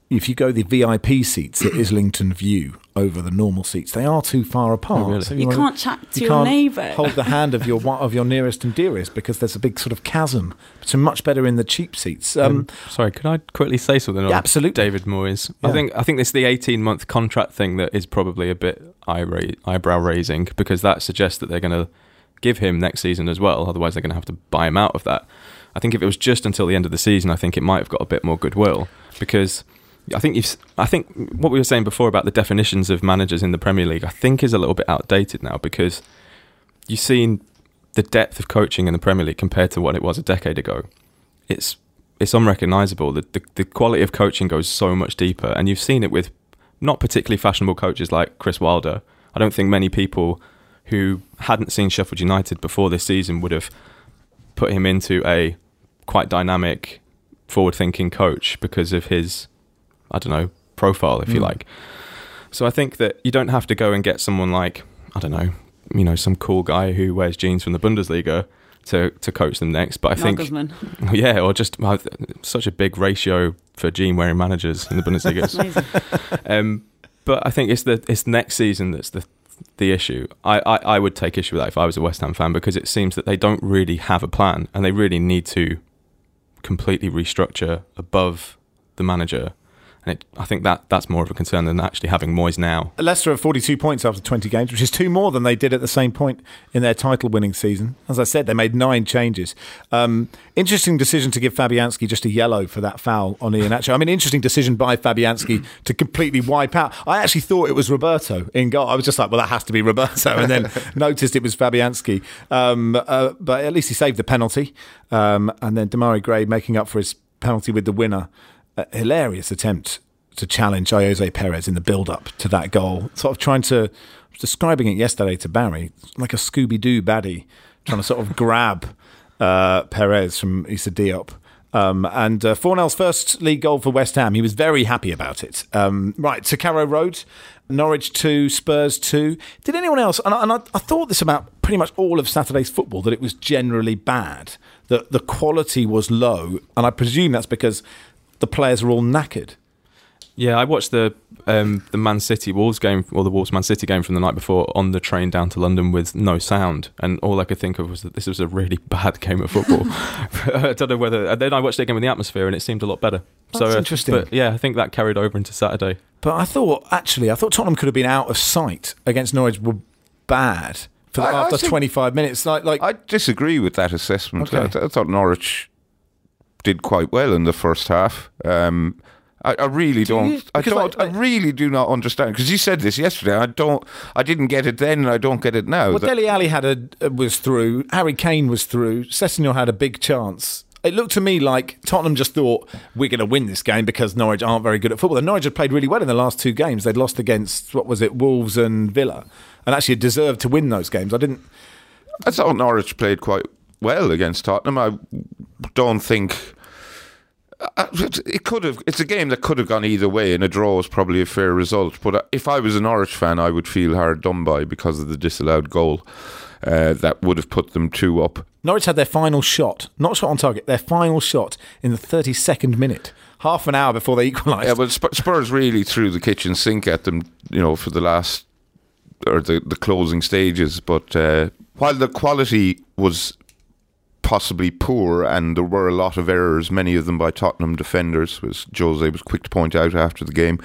[SPEAKER 2] if you go the VIP seats at Islington View over the normal seats, they are too far apart.
[SPEAKER 5] Oh, really?
[SPEAKER 2] So
[SPEAKER 3] You can't chat to your
[SPEAKER 2] can't
[SPEAKER 3] neighbour.
[SPEAKER 2] hold the hand of your nearest and dearest because there's a big sort of chasm. So much better in the cheap seats.
[SPEAKER 5] Sorry, could I quickly say something on
[SPEAKER 2] absolutely.
[SPEAKER 5] David Moyes?
[SPEAKER 2] Yeah.
[SPEAKER 5] I think it's the 18-month contract thing that is probably a bit eyebrow raising, because that suggests that they're going to give him next season as well. Otherwise, they're going to have to buy him out of that. I think if it was just until the end of the season, I think it might have got a bit more goodwill, because I think what we were saying before about the definitions of managers in the Premier League, I think is a little bit outdated now, because you've seen the depth of coaching in the Premier League compared to what it was a decade ago. It's unrecognisable. The quality of coaching goes so much deeper, and you've seen it with not particularly fashionable coaches like Chris Wilder. I don't think many people who hadn't seen Sheffield United before this season would have put him into a quite dynamic, forward-thinking coach because of his, I don't know, profile, if you like. So I think that you don't have to go and get someone like, I don't know, some cool guy who wears jeans from the Bundesliga to coach them next. But I think, yeah, or just such a big ratio for jean-wearing managers in the Bundesliga. But I think it's next season that's the issue. I would take issue with that if I was a West Ham fan, because it seems that they don't really have a plan, and they really need to completely restructure above the manager. And I think that's more of a concern than actually having Moyes now.
[SPEAKER 2] Leicester have 42 points after 20 games, which is 2 more than they did at the same point in their title-winning season. As I said, they made 9 changes. Interesting decision to give Fabianski just a yellow for that foul on Iheanacho. I mean, interesting decision by Fabianski to completely wipe out. I actually thought it was Roberto in goal. I was just like, well, that has to be Roberto, and then noticed it was Fabianski. But at least he saved the penalty. And then Demarai Gray making up for his penalty with the winner. Hilarious attempt to challenge Jose Perez in the build-up to that goal. Sort of I was describing it yesterday to Barry, like a Scooby-Doo baddie trying to sort of grab Perez from Issa Diop. And Fornell's first league goal for West Ham. He was very happy about it. Right, to Carrow Road, Norwich 2, Spurs 2. Did anyone else, and I thought this about pretty much all of Saturday's football, that it was generally bad, that the quality was low, and I presume that's because the players are all knackered.
[SPEAKER 5] Yeah, I watched the Man City Wolves game, or the Wolves Man City game from the night before, on the train down to London with no sound, and all I could think of was that this was a really bad game of football. I don't know whether. And then I watched it again with the atmosphere, and it seemed a lot better.
[SPEAKER 2] That's interesting.
[SPEAKER 5] But yeah, I think that carried over into Saturday.
[SPEAKER 2] But I thought Tottenham could have been out of sight against Norwich. Were bad after 25 minutes. Like
[SPEAKER 4] I disagree with that assessment.
[SPEAKER 2] Okay.
[SPEAKER 4] I thought Norwich did quite well in the first half. I really don't. I really do not understand, because you said this yesterday. I didn't get it then, and I don't get it now.
[SPEAKER 2] Well, Dele Alli was through. Harry Kane was through. Sessegnon had a big chance. It looked to me like Tottenham just thought, we're going to win this game because Norwich aren't very good at football. And Norwich had played really well in the last 2 games. They'd lost against, Wolves and Villa, and actually deserved to win those games. I
[SPEAKER 4] thought Norwich played quite well against Tottenham. I don't think. It could have. It's a game that could have gone either way, and a draw was probably a fair result. But if I was a Norwich fan, I would feel hard done by because of the disallowed goal. That would have put them 2 up.
[SPEAKER 2] Norwich had their final shot, not shot on target, their final shot in the 32nd minute, half an hour before they equalised.
[SPEAKER 4] Yeah, but Spurs really threw the kitchen sink at them, for the last, or the closing stages. But while the quality was possibly poor, and there were a lot of errors, many of them by Tottenham defenders, which Jose was quick to point out after the game,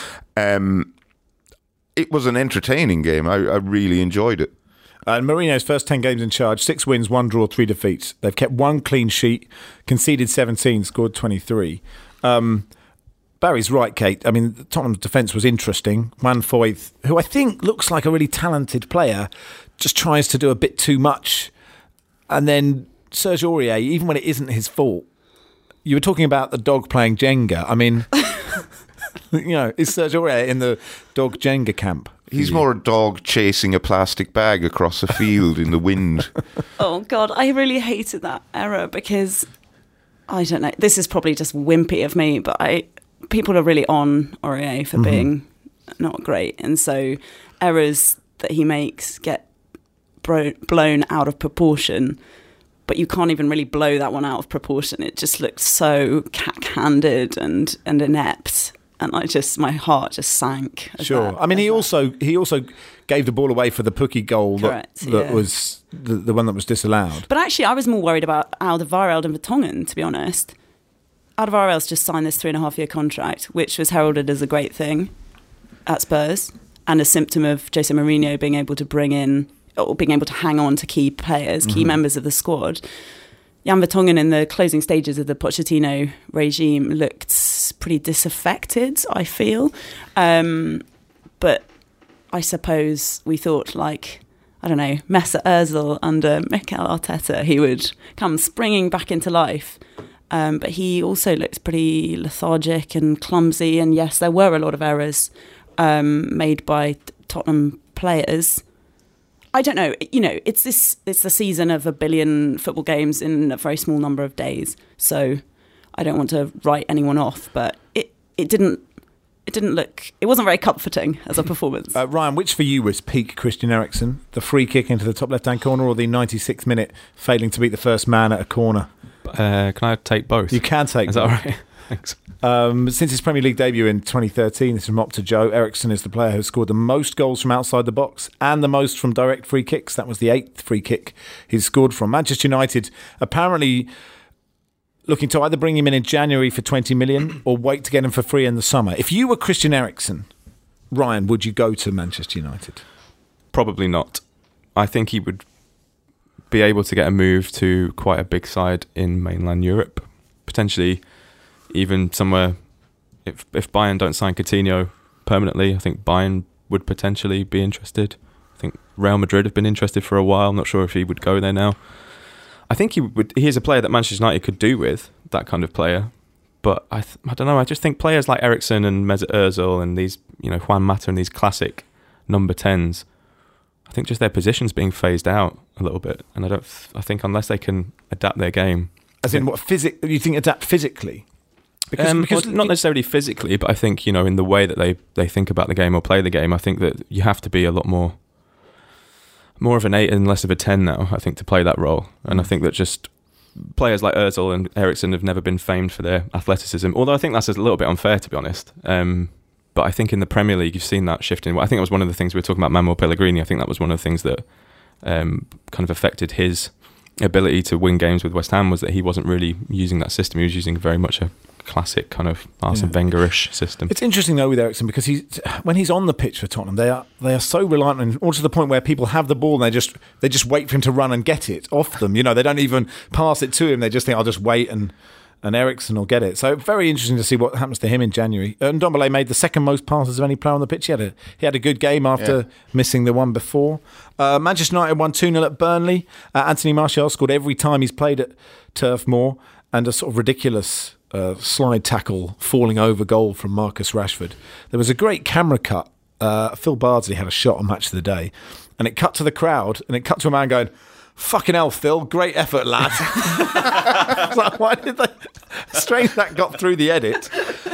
[SPEAKER 4] it was an entertaining game. I really enjoyed it.
[SPEAKER 2] And Mourinho's first 10 games in charge, 6 wins, 1 draw, 3 defeats. They've kept 1 clean sheet, conceded 17, scored 23. Barry's right, Kate. I mean, Tottenham's defence was interesting. Juan Foyth, who I think looks like a really talented player, just tries to do a bit too much. And then Serge Aurier, even when it isn't his fault. You were talking about the dog playing Jenga. I mean, is Serge Aurier in the dog Jenga camp?
[SPEAKER 4] He's more a dog chasing a plastic bag across a field in the wind.
[SPEAKER 3] Oh, God, I really hated that error because, I don't know, this is probably just wimpy of me, but people are really on Aurier for being not great. And so errors that he makes get blown out of proportion, but you can't even really blow that one out of proportion. It just looks so cack-handed and inept. and my heart just sank.
[SPEAKER 2] Sure. I mean, he also gave the ball away for the Pukki goal
[SPEAKER 3] Correct,
[SPEAKER 2] that was the one that was disallowed.
[SPEAKER 3] But actually, I was more worried about Alderweireld and Vertonghen, to be honest. Alderweireld's just signed this 3.5-year contract, which was heralded as a great thing at Spurs and a symptom of Jose Mourinho being able to bring in, or being able to hang on to key players, key members of the squad. Jan Vertonghen in the closing stages of the Pochettino regime looked pretty disaffected, I feel. But I suppose we thought, like, I don't know, Mesut Ozil under Mikel Arteta, he would come springing back into life. But he also looks pretty lethargic and clumsy. And yes, there were a lot of errors made by Tottenham players. I don't know. It's the season of 1 billion football games in a very small number of days. So I don't want to write anyone off, but it wasn't very comforting as a performance.
[SPEAKER 2] Ryan, which for you was peak Christian Eriksen? The free kick into the top left-hand corner, or the 96th minute failing to beat the first man at a corner?
[SPEAKER 5] Can I take both?
[SPEAKER 2] You can take
[SPEAKER 5] both. Is that all right? Thanks.
[SPEAKER 2] Since his Premier League debut in 2013, this is from Opta Joe, Eriksen is the player who scored the most goals from outside the box and the most from direct free kicks. That was the 8th free kick he's scored from. Manchester United apparently looking to either bring him in January for 20 million or wait to get him for free in the summer. If you were Christian Eriksen, Ryan, would you go to Manchester United?
[SPEAKER 5] Probably not. I think he would be able to get a move to quite a big side in mainland Europe, potentially even somewhere. If Bayern don't sign Coutinho permanently, I think Bayern would potentially be interested. I think Real Madrid have been interested for a while. I'm not sure if he would go there now. I think he would. He is a player that Manchester United could do with, that kind of player. But I don't know. I just think players like Eriksen and Mesut Ozil and these, Juan Mata and these classic number 10s, I think just their position's being phased out a little bit. And I think unless they can adapt their game.
[SPEAKER 2] As in what, you think adapt physically?
[SPEAKER 5] Because not necessarily physically, but I think, in the way that they think about the game or play the game, I think that you have to be a lot more of an 8 and less of a 10 now, I think, to play that role. And I think that just players like Ozil and Eriksen have never been famed for their athleticism, although I think that's a little bit unfair, to be honest. But I think in the Premier League, you've seen that shifting. I think that was one of the things we were talking about Manuel Pellegrini. I think that was one of the things that kind of affected his ability to win games with West Ham, was that he wasn't really using that system. He was using very much a classic kind of Arsene Wenger-ish system.
[SPEAKER 2] It's interesting though with Eriksen, because when he's on the pitch for Tottenham, they are so reliant on him, all to the point where people have the ball and they just wait for him to run and get it off them. They don't even pass it to him. They just think, I'll just wait and Eriksen will get it. So very interesting to see what happens to him in January. Ndombele made the second most passes of any player on the pitch. He had a good game after missing the one before. Manchester United won 2-0 at Burnley. Anthony Martial scored every time he's played at Turf Moor, and a sort of ridiculous slide tackle falling over goal from Marcus Rashford. There was a great camera cut. Phil Bardsley had a shot on Match of the Day, and it cut to the crowd, and it cut to a man going, "Fucking hell, Phil, great effort, lad." I was like, why did they? Strange that got through the edit.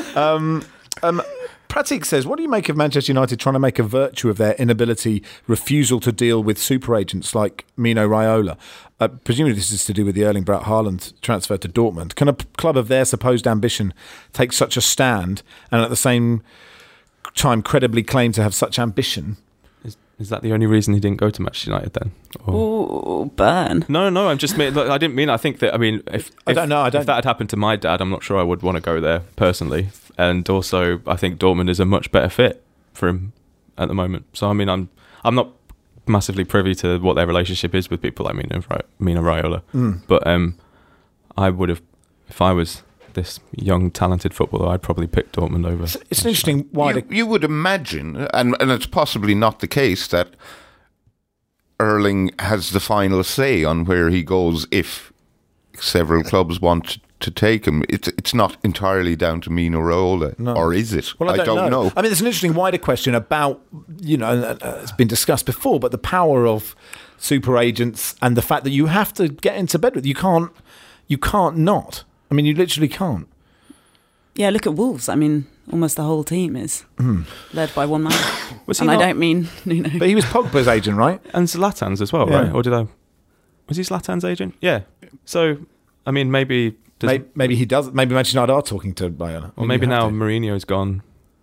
[SPEAKER 2] Pratik says, what do you make of Manchester United trying to make a virtue of their refusal to deal with super agents like Mino Raiola? Presumably this is to do with the Erling Braut Haaland transfer to Dortmund. Can a club of their supposed ambition take such a stand and at the same time credibly claim to have such ambition?
[SPEAKER 5] Is that the only reason he didn't go to Manchester United then?
[SPEAKER 3] Oh, burn.
[SPEAKER 5] No, I'm just... I didn't mean... I think that... If that had happened to my dad, I'm not sure I would want to go there personally. And also, I think Dortmund is a much better fit for him at the moment. So, I'm not massively privy to what their relationship is with people like Mino Raiola. But I would have... If I was this young, talented footballer, I'd probably pick Dortmund over.
[SPEAKER 2] It's an interesting wider...
[SPEAKER 4] You would imagine, and it's possibly not the case, that Erling has the final say on where he goes if several clubs want to take him. It's not entirely down to Mino Raiola, or is it?
[SPEAKER 2] Well, I don't know. I mean, there's an interesting wider question about, it's been discussed before, but the power of super agents and the fact that you have to get into bed with. You can't not. I mean, you literally can't. Yeah,
[SPEAKER 3] look at Wolves. I mean, almost the whole team is led by one man. I don't mean Nuno.
[SPEAKER 2] But he was Pogba's agent, right?
[SPEAKER 5] And Zlatan's as well, right? Or was he Zlatan's agent? Yeah. So, maybe...
[SPEAKER 2] Maybe he does. Maybe Manchester United are talking to Bayern.
[SPEAKER 5] Or maybe now Mourinho's gone,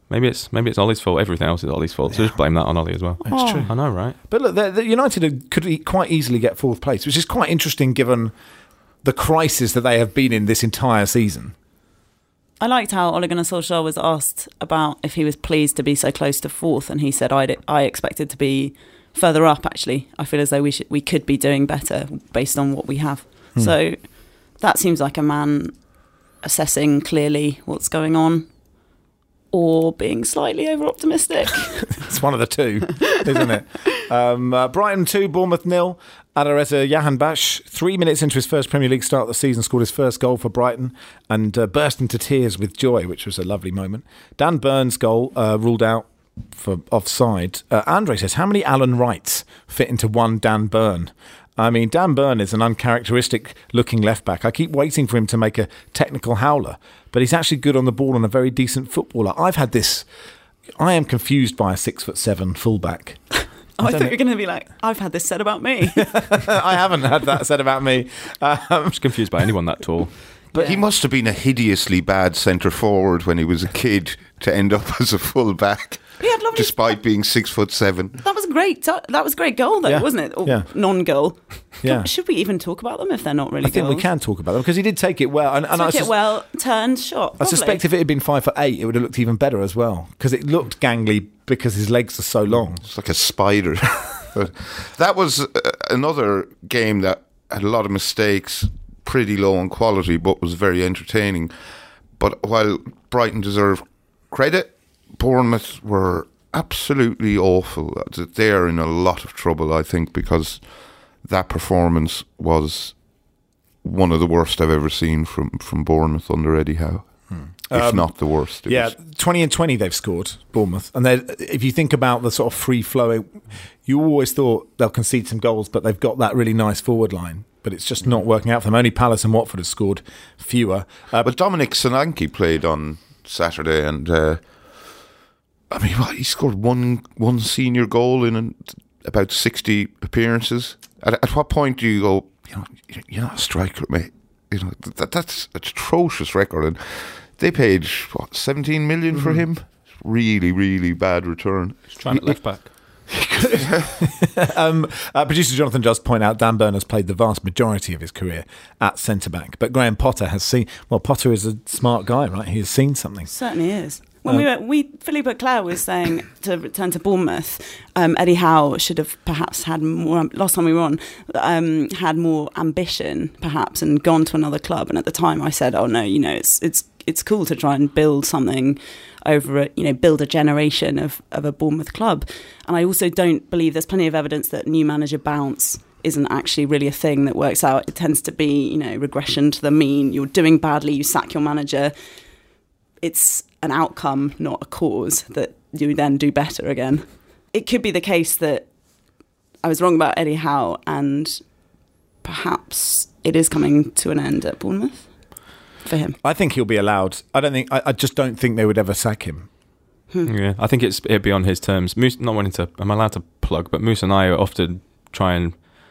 [SPEAKER 5] Maybe it's Ollie's fault. Everything else is Ollie's fault. So just blame that on Ollie as well.
[SPEAKER 2] That's true.
[SPEAKER 5] I know, right?
[SPEAKER 2] But look, the United could quite easily get fourth place, which is quite interesting given the crisis that they have been in this entire season.
[SPEAKER 3] I liked how Ole Gunnar Solskjaer was asked about if he was pleased to be so close to fourth, and he said, I expected to be further up, actually. I feel as though we could be doing better based on what we have. So that seems like a man assessing clearly what's going on, or being slightly over-optimistic.
[SPEAKER 2] It's one of the two, isn't it? Brighton 2, Bournemouth 0. Alireza Jahanbakhsh, 3 minutes into his first Premier League start of the season, scored his first goal for Brighton and burst into tears with joy, which was a lovely moment. Dan Burns' goal ruled out for offside. Andre says, how many Alan Wrights fit into one Dan Burn? I mean, Dan Burn is an uncharacteristic-looking left-back. I keep waiting for him to make a technical howler, but he's actually good on the ball and a very decent footballer. I am confused by a 6'7" fullback.
[SPEAKER 3] I thought you were going to be like, I've had this said about me.
[SPEAKER 2] I haven't had that said about me.
[SPEAKER 5] I'm just confused by anyone that tall.
[SPEAKER 4] But he must have been a hideously bad centre forward when he was a kid to end up as a full back.
[SPEAKER 3] He had lovely
[SPEAKER 4] despite being 6'7".
[SPEAKER 3] That was great. That was a great goal, though, wasn't it? Or non-goal.
[SPEAKER 2] Yeah.
[SPEAKER 3] Should we even talk about them if they're not really
[SPEAKER 2] I think
[SPEAKER 3] goals?
[SPEAKER 2] we can talk about them because he did take it well.
[SPEAKER 3] Turned, shot.
[SPEAKER 2] I suspect if it had been 5'8", it would have looked even better as well because it looked gangly because his legs are so long.
[SPEAKER 4] It's like a spider. That was another game that had a lot of mistakes, pretty low in quality, but was very entertaining. But while Brighton deserved credit, Bournemouth were absolutely awful. They're in a lot of trouble, I think, because that performance was one of the worst I've ever seen from Bournemouth under Eddie Howe. If not the worst.
[SPEAKER 2] 20 and 20 they've scored, Bournemouth. And if you think about the sort of free-flowing, you always thought they'll concede some goals, but they've got that really nice forward line. But it's just not working out for them. Only Palace and Watford have scored fewer.
[SPEAKER 4] But Dominic Solanke played on Saturday, and he scored one senior goal in about 60 appearances. At what point do you go, you're not a striker, mate? That's an atrocious record. And they paid, 17 million for him? Really, really bad return.
[SPEAKER 5] He's trying at left back.
[SPEAKER 2] Producer Jonathan does point out Dan Burn has played the vast majority of his career at centre-back. But Graham Potter has seen... Well, Potter is a smart guy, right? He has seen something.
[SPEAKER 3] Certainly is. When Philippe Auclair was saying, to return to Bournemouth, Eddie Howe should have perhaps had more, last time we were on, had more ambition perhaps and gone to another club. And at the time I said, oh no, it's cool to try and build something over build a generation of a Bournemouth club. And I also don't believe there's plenty of evidence that new manager bounce isn't actually really a thing that works out. It tends to be, regression to the mean. You're doing badly, you sack your manager. It's an outcome, not a cause, that you then do better again. It could be the case that I was wrong about Eddie Howe and perhaps it is coming to an end at Bournemouth for him.
[SPEAKER 2] I think he'll be allowed. I just don't think they would ever sack him.
[SPEAKER 5] Yeah, I think it'd be on his terms. I'm allowed to plug, but Moose and I often try and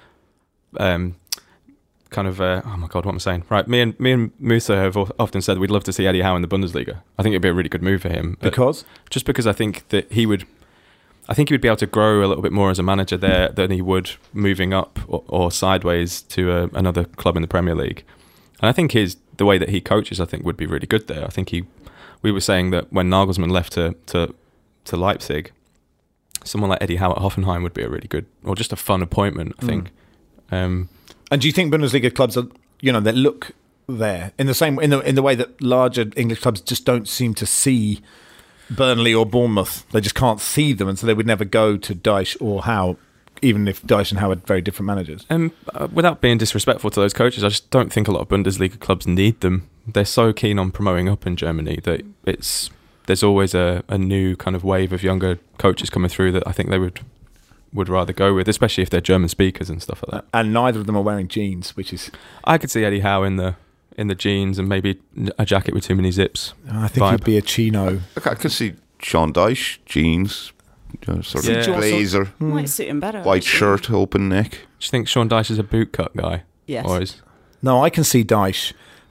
[SPEAKER 5] oh my God, what am I saying? Right, me and Musa have often said we'd love to see Eddie Howe in the Bundesliga. I think it'd be a really good move for him.
[SPEAKER 2] Because
[SPEAKER 5] I think that he would be able to grow a little bit more as a manager there than he would moving up or sideways to another club in the Premier League. And I think the way that he coaches, I think, would be really good there. I think we were saying that when Nagelsmann left to Leipzig, someone like Eddie Howe at Hoffenheim would be a really good, or just a fun appointment, I think.
[SPEAKER 2] And do you think Bundesliga clubs are, that look there in the same in the way that larger English clubs just don't seem to see Burnley or Bournemouth? They just can't see them, and so they would never go to Dyche or Howe, even if Dyche and Howe are very different managers.
[SPEAKER 5] Without being disrespectful to those coaches, I just don't think a lot of Bundesliga clubs need them. They're so keen on promoting up in Germany that there's always a new kind of wave of younger coaches coming through that I think they would rather go with, especially if they're German speakers and stuff like that.
[SPEAKER 2] And neither of them are wearing jeans, which is...
[SPEAKER 5] I could see Eddie Howe in the jeans and maybe a jacket with too many zips.
[SPEAKER 2] I think he'd be a chino.
[SPEAKER 4] I could see Sean Dyche, jeans, sort of blazer.
[SPEAKER 3] Might suit him better.
[SPEAKER 4] White shirt, open neck.
[SPEAKER 5] Do you think Sean Dyche is a bootcut guy?
[SPEAKER 3] Yes.
[SPEAKER 2] No, I can see Dyche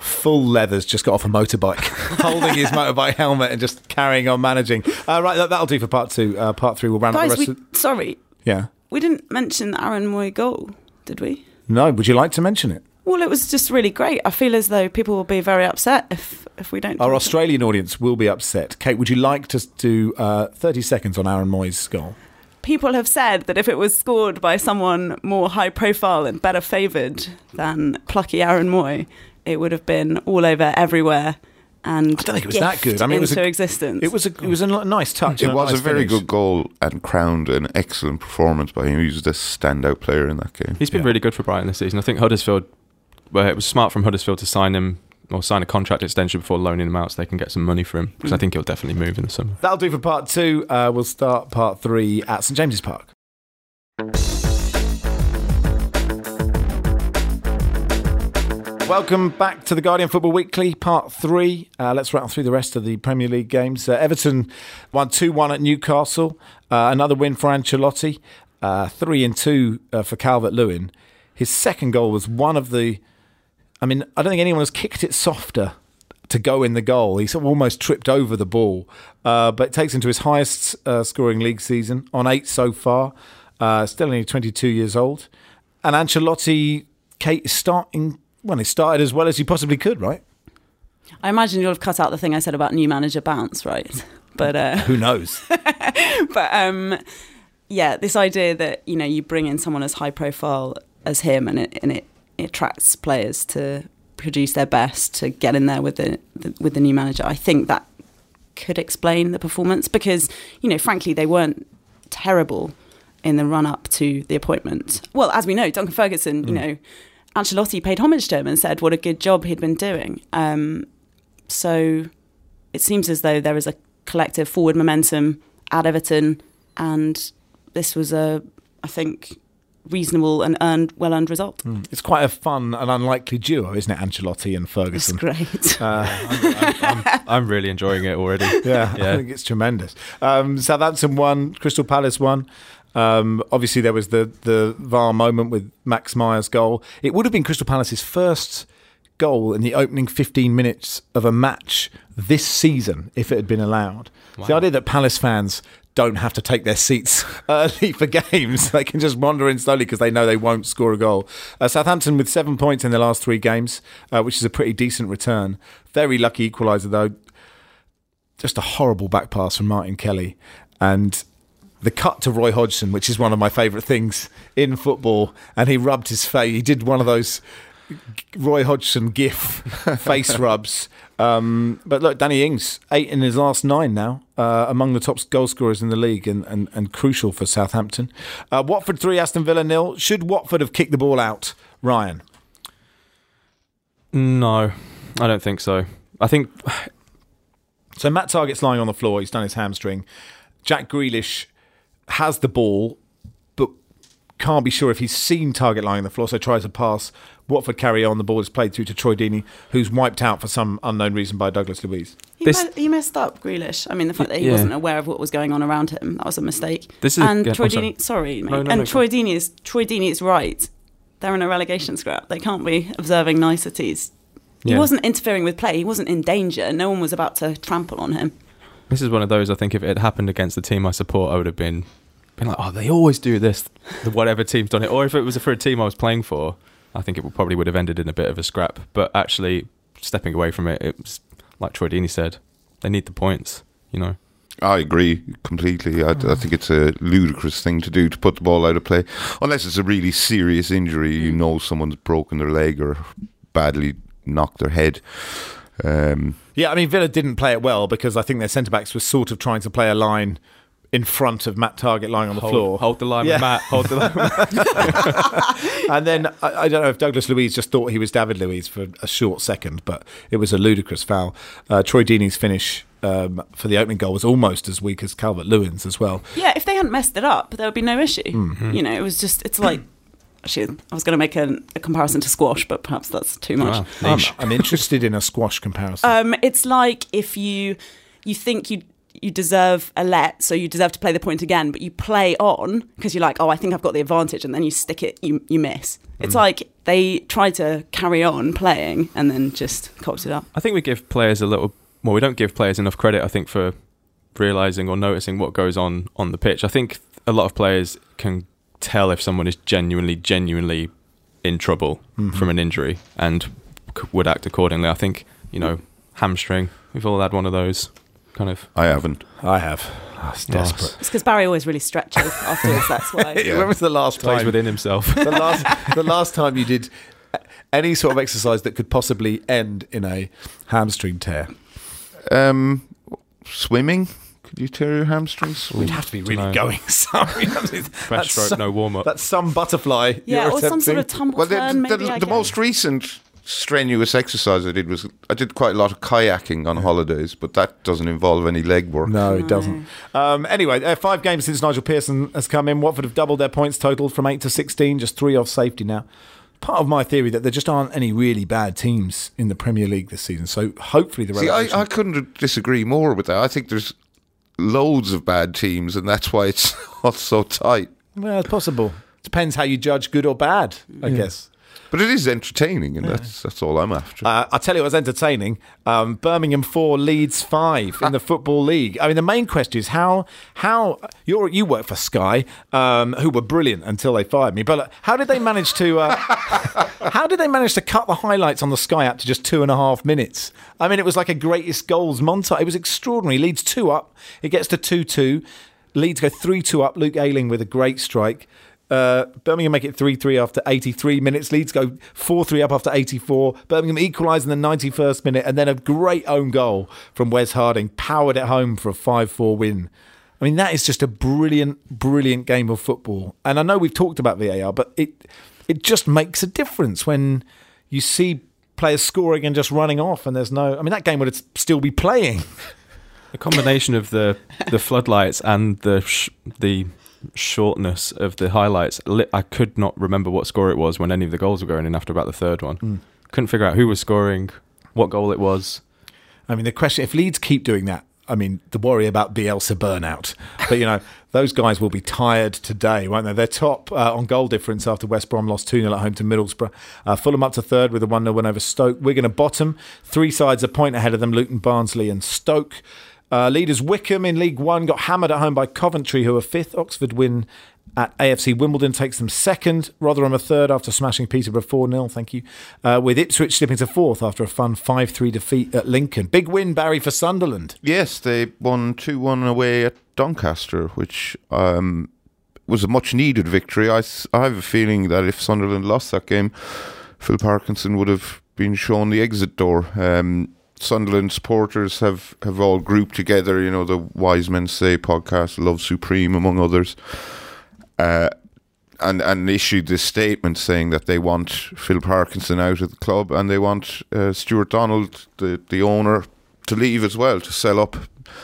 [SPEAKER 2] full leathers, just got off a motorbike, holding his motorbike helmet and just carrying on managing. Right, that'll do for part 2. Part 3 will round up the rest of...
[SPEAKER 3] Sorry.
[SPEAKER 2] Yeah.
[SPEAKER 3] We didn't mention the Aaron Moy goal, did we?
[SPEAKER 2] No, would you like to mention it?
[SPEAKER 3] Well, it was just really great. I feel as though people will be very upset if we don't.
[SPEAKER 2] Our Australian audience will be upset. Kate, would you like to do 30 seconds on Aaron Moy's goal?
[SPEAKER 3] People have said that if it was scored by someone more high profile and better favoured than plucky Aaron Moy, it would have been all over everywhere. And
[SPEAKER 2] I don't think it was that good. I mean,
[SPEAKER 3] existence.
[SPEAKER 2] It was a nice touch.
[SPEAKER 4] It was
[SPEAKER 2] nice
[SPEAKER 4] a very
[SPEAKER 2] finish.
[SPEAKER 4] good goal and crowned an excellent performance by him. He was the standout player in that game.
[SPEAKER 5] He's been really good for Brighton this season. I think Huddersfield, well, it was smart from Huddersfield to sign him or sign a contract extension before loaning him out so they can get some money for him, because I think he'll definitely move in the summer.
[SPEAKER 2] That'll do for part 2. We'll start part 3 at St James's Park. Welcome back to the Guardian Football Weekly, part 3. Let's rattle through the rest of the Premier League games. Everton won 2-1 at Newcastle. Another win for Ancelotti. 3-2 for Calvert-Lewin. His second goal was one of the... I mean, I don't think anyone has kicked it softer to go in the goal. He sort of almost tripped over the ball. But it takes him to his highest scoring league season, on 8 so far. Still only 22 years old. And Ancelotti, Kate, is starting... Well, he started as well as he possibly could, right?
[SPEAKER 3] I imagine you'll have cut out the thing I said about new manager bounce, right? But
[SPEAKER 2] who knows?
[SPEAKER 3] But yeah, this idea that you bring in someone as high profile as him, and it attracts players to produce their best, to get in there with the new manager. I think that could explain the performance because frankly they weren't terrible in the run up to the appointment. Well, as we know, Duncan Ferguson, Ancelotti paid homage to him and said what a good job he'd been doing. So it seems as though there is a collective forward momentum at Everton, and this was I think, reasonable and well-earned result.
[SPEAKER 2] It's quite a fun and unlikely duo, isn't it, Ancelotti and Ferguson?
[SPEAKER 3] It's great.
[SPEAKER 5] I'm really enjoying it already.
[SPEAKER 2] Yeah, I think it's tremendous. Southampton won, Crystal Palace won. Obviously, there was the VAR moment with Max Meyer's goal. It would have been Crystal Palace's first goal in the opening 15 minutes of a match this season, if it had been allowed. Wow. The idea that Palace fans don't have to take their seats early for games. They can just wander in slowly because they know they won't score a goal. Southampton with 7 points in their last 3 games, which is a pretty decent return. Very lucky equaliser, though. Just a horrible back pass from Martin Kelly. And the cut to Roy Hodgson, which is one of my favourite things in football, and he rubbed his face. He did one of those Roy Hodgson gif face rubs. But look, Danny Ings, 8 in his last 9 now, among the top goal scorers in the league and crucial for Southampton. Watford 3, Aston Villa 0. Should Watford have kicked the ball out, Ryan?
[SPEAKER 5] No, I don't think so. I think...
[SPEAKER 2] So Matt Targett's lying on the floor. He's done his hamstring. Jack Grealish has the ball, but can't be sure if he's seen Targett lying on the floor, so tries to pass. Watford carry on. The ball is played through to Troy Deeney, who's wiped out for some unknown reason by Douglas Luiz.
[SPEAKER 3] He messed up, Grealish. I mean, the fact that he wasn't aware of what was going on around him, that was a mistake. Troy Deeney, sorry, mate. No, Troy Deeney is right. They're in a relegation scrap. They can't be observing niceties. He wasn't interfering with play. He wasn't in danger. No one was about to trample on him.
[SPEAKER 5] This is one of those, I think if it had happened against the team I support, I would have been like, oh, they always do this, whatever team's done it. Or if it was for a team I was playing for, I think it probably would have ended in a bit of a scrap. But actually, stepping away from it, it's like Troy Deeney said, they need the points,
[SPEAKER 4] I agree completely. I think it's a ludicrous thing to do, to put the ball out of play. Unless it's a really serious injury, someone's broken their leg or badly knocked their head.
[SPEAKER 2] Yeah, I mean, Villa didn't play it well because I think their centre-backs were sort of trying to play a line in front of Matt Targett lying on the floor.
[SPEAKER 5] Hold the line with Matt. Hold the line with Matt.
[SPEAKER 2] And then, I don't know if Douglas Luiz just thought he was David Luiz for a short second, but it was a ludicrous foul. Troy Deeney's finish for the opening goal was almost as weak as Calvert-Lewin's as well.
[SPEAKER 3] Yeah, if they hadn't messed it up, there would be no issue. Mm-hmm. It was just, it's like... Actually, I was going to make a comparison to squash, but perhaps that's too much.
[SPEAKER 2] Wow, I'm interested in a squash comparison.
[SPEAKER 3] It's like if you think you deserve a let, so you deserve to play the point again, but you play on because you're like, oh, I think I've got the advantage, and then you stick it, you miss. It's like they try to carry on playing and then just cocked it up.
[SPEAKER 5] I think we give players we don't give players enough credit, I think, for realising or noticing what goes on the pitch. I think a lot of players can tell if someone is genuinely in trouble from an injury and would act accordingly. I think, hamstring, we've all had one of those kind of.
[SPEAKER 4] I haven't.
[SPEAKER 2] I have. Oh, it's desperate.
[SPEAKER 3] It's because Barry always really stretches afterwards, that's why.
[SPEAKER 2] Yeah. When was the last time?
[SPEAKER 5] Plays within himself.
[SPEAKER 2] The last time you did any sort of exercise that could possibly end in a hamstring tear?
[SPEAKER 4] Swimming? Could you tear your hamstrings?
[SPEAKER 2] We'd have to be really going. Sorry.
[SPEAKER 5] Fresh stroke, no warm-up.
[SPEAKER 2] That's some butterfly.
[SPEAKER 3] Yeah, or some sort of
[SPEAKER 2] attempting.
[SPEAKER 3] tumble turn, maybe.
[SPEAKER 4] The most recent strenuous exercise I did was I did quite a lot of kayaking on holidays, but that doesn't involve any leg work.
[SPEAKER 2] No, it doesn't. Anyway, 5 games since Nigel Pearson has come in. Watford have doubled their points total from 8 to 16, just 3 off safety now. Part of my theory that there just aren't any really bad teams in the Premier League this season, so hopefully the relegation...
[SPEAKER 4] I couldn't disagree more with that. I think there's loads of bad teams, and that's why it's all so tight.
[SPEAKER 2] Well, it's possible. Depends how you judge good or bad, I guess.
[SPEAKER 4] But it is entertaining, and that's all I'm after.
[SPEAKER 2] I'll tell you what's entertaining. Birmingham 4, Leeds 5 in the Football League. I mean, the main question is how you work for Sky, who were brilliant until they fired me. But how did they manage to cut the highlights on the Sky app to just 2.5 minutes? I mean, it was like a greatest goals montage. It was extraordinary. Leeds 2 up. It gets to 2-2. Leeds go 3-2 up. Luke Ayling with a great strike. Birmingham make it 3-3 after 83 minutes. Leeds go 4-3 up after 84. Birmingham equalise in the 91st minute, and then a great own goal from Wes Harding powered it home for a 5-4 win. I mean, that is just a brilliant game of football. And I know we've talked about VAR, but it just makes a difference when you see players scoring and just running off, and there's no... I mean, that game would still be playing.
[SPEAKER 5] The combination of the floodlights and the shortness of the highlights, I could not remember what score it was when any of the goals were going in after about the third one. Couldn't figure out who was scoring, what goal it was.
[SPEAKER 2] I mean, the question, if Leeds keep doing that, I mean, the worry about Bielsa burnout. But, those guys will be tired today, won't they? They're top on goal difference after West Brom lost 2-0 at home to Middlesbrough. Fulham up to third with a 1-0 win over Stoke. Wigan at bottom, 3 sides a point ahead of them, Luton, Barnsley and Stoke. Leaders Wickham in League One got hammered at home by Coventry, who are 5th. Oxford win at AFC Wimbledon takes them 2nd. Rotherham are 3rd after smashing Peterborough 4-0, thank you. With Ipswich slipping to 4th after a fun 5-3 defeat at Lincoln. Big win, Barry, for Sunderland.
[SPEAKER 4] Yes, they won 2-1 away at Doncaster, which was a much-needed victory. I have a feeling that if Sunderland lost that game, Phil Parkinson would have been shown the exit door. Sunderland supporters have all grouped together, the Wise Men Say podcast, Love Supreme, among others, and issued this statement saying that they want Phil Parkinson out of the club and they want Stuart Donald, the owner, to leave as well, to sell up.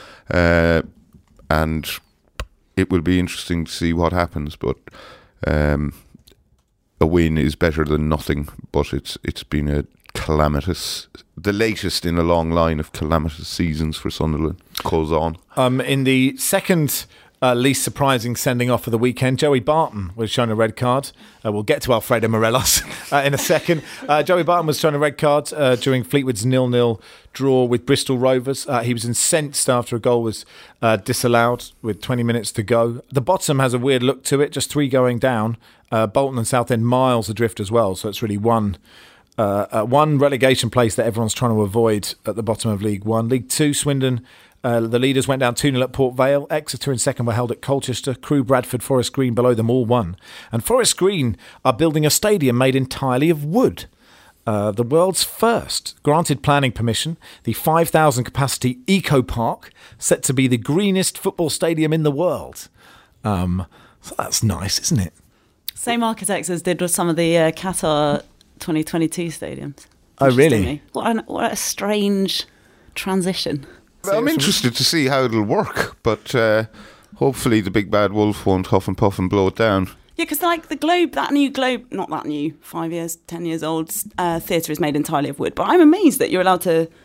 [SPEAKER 4] And it will be interesting to see what happens, but a win is better than nothing, but it's been a calamitous, the latest in a long line of calamitous seasons for Sunderland. Goes on.
[SPEAKER 2] In the second least surprising sending off of the weekend, Joey Barton was shown a red card. We'll get to Alfredo Morelos in a second. Joey Barton was shown a red card during Fleetwood's 0-0 draw with Bristol Rovers. He was incensed after a goal was disallowed with 20 minutes to go. The bottom has a weird look to it, just 3 going down. Bolton and Southend miles adrift as well, so it's really one relegation place that everyone's trying to avoid at the bottom of League One. League Two, Swindon, the leaders went down 2-0 at Port Vale. Exeter in second were held at Colchester. Crewe, Bradford, Forest Green below them all won. And Forest Green are building a stadium made entirely of wood. The world's first. Granted planning permission, the 5,000 capacity Eco Park, set to be the greenest football stadium in the world. So that's nice, isn't it?
[SPEAKER 3] Same architects as did with some of the Qatar 2022 stadiums.
[SPEAKER 2] Oh, really?
[SPEAKER 3] What a strange transition.
[SPEAKER 4] Well, I'm interested to see how it'll work, but hopefully the big bad wolf won't huff and puff and blow it down.
[SPEAKER 3] Yeah, because like the Globe, that new Globe, not that new, 5 years, 10 years old, theatre is made entirely of wood. But I'm amazed that you're allowed to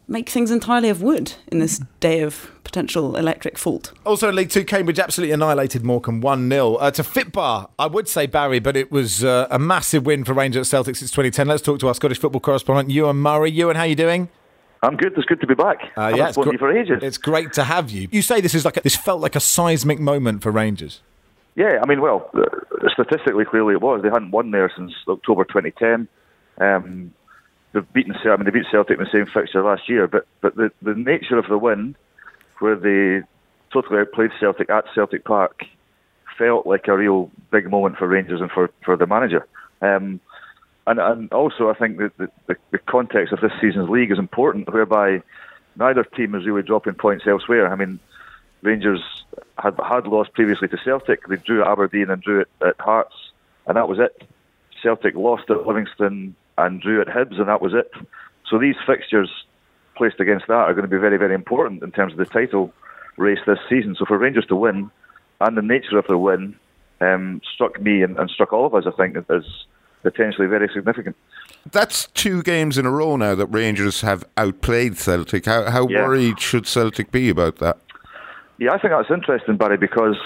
[SPEAKER 3] make things entirely of wood in this day of potential electric fault.
[SPEAKER 2] Also in League Two, Cambridge absolutely annihilated Morecambe 1-0. To Fitbar, I would say Barry, but it was a massive win for Rangers at Celtic since 2010. Let's talk to our Scottish football correspondent, Ewan Murray. Ewan, how are you doing?
[SPEAKER 1] I'm good. It's good to be back.
[SPEAKER 2] Yeah,
[SPEAKER 1] it's you for ages.
[SPEAKER 2] It's great to have you. You say this felt like a seismic moment for Rangers.
[SPEAKER 1] Yeah, I mean, well, statistically, clearly it was. They hadn't won there since October 2010. They've beaten they beat Celtic in the same fixture last year, but the nature of the win, where they totally outplayed Celtic at Celtic Park, felt like a real big moment for Rangers and for the manager. And also, I think that the context of this season's league is important, whereby neither team is really dropping points elsewhere. I mean, Rangers had lost previously to Celtic. They drew at Aberdeen and drew at Hearts, and that was it. Celtic lost at Livingston and drew at Hibs, and that was it. So these fixtures placed against that are going to be very, very important in terms of the title race this season. So for Rangers to win, and the nature of their win, struck me and struck all of us, I think, as potentially very significant.
[SPEAKER 4] That's 2 games in a row now that Rangers have outplayed Celtic. How worried should Celtic be about that?
[SPEAKER 1] Yeah, I think that's interesting, Barry, because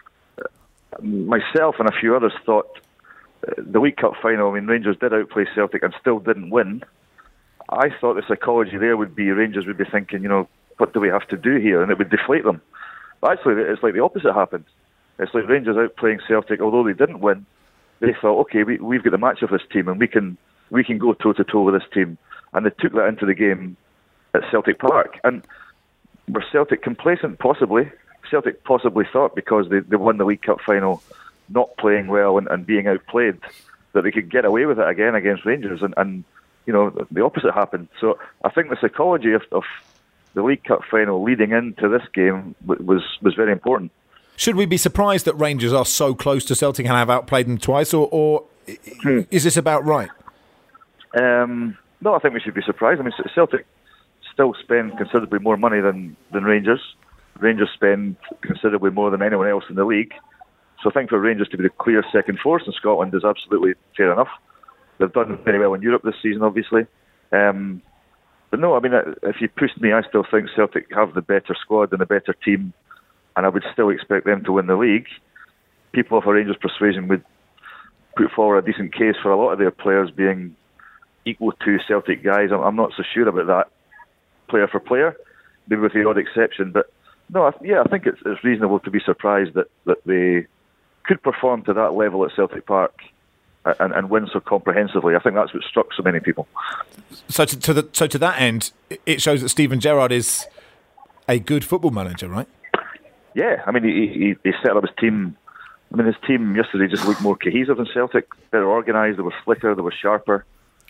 [SPEAKER 1] myself and a few others thought the League Cup final, I mean, Rangers did outplay Celtic and still didn't win. I thought the psychology there would be Rangers would be thinking, what do we have to do here? And it would deflate them. But actually, it's like the opposite happened. It's like Rangers outplaying Celtic, although they didn't win. They thought, okay, we've got the match of this team and we can go toe-to-toe with this team. And they took that into the game at Celtic Park. And were Celtic complacent? Possibly. Celtic possibly thought because they won the League Cup final, not playing well and being outplayed, that they could get away with it again against Rangers. And the opposite happened. So I think the psychology of the League Cup final leading into this game was very important.
[SPEAKER 2] Should we be surprised that Rangers are so close to Celtic and have outplayed them twice, or is this about right?
[SPEAKER 1] No, I think we should be surprised. I mean, Celtic still spend considerably more money than Rangers. Rangers spend considerably more than anyone else in the league. So I think for Rangers to be the clear second force in Scotland is absolutely fair enough. They've done very well in Europe this season, obviously. But no, I mean, if you pushed me, I still think Celtic have the better squad and the better team, and I would still expect them to win the league. People of a Rangers persuasion would put forward a decent case for a lot of their players being equal to Celtic guys. I'm not so sure about that, player for player, maybe with the odd exception. But no, I think it's reasonable to be surprised that they could perform to that level at Celtic Park and win so comprehensively. I think that's what struck so many people.
[SPEAKER 2] So to that end, it shows that Steven Gerrard is a good football manager, right?
[SPEAKER 1] Yeah, I mean, he set up his team. I mean, his team yesterday just looked more cohesive than Celtic, better organised, they were slicker, they were sharper.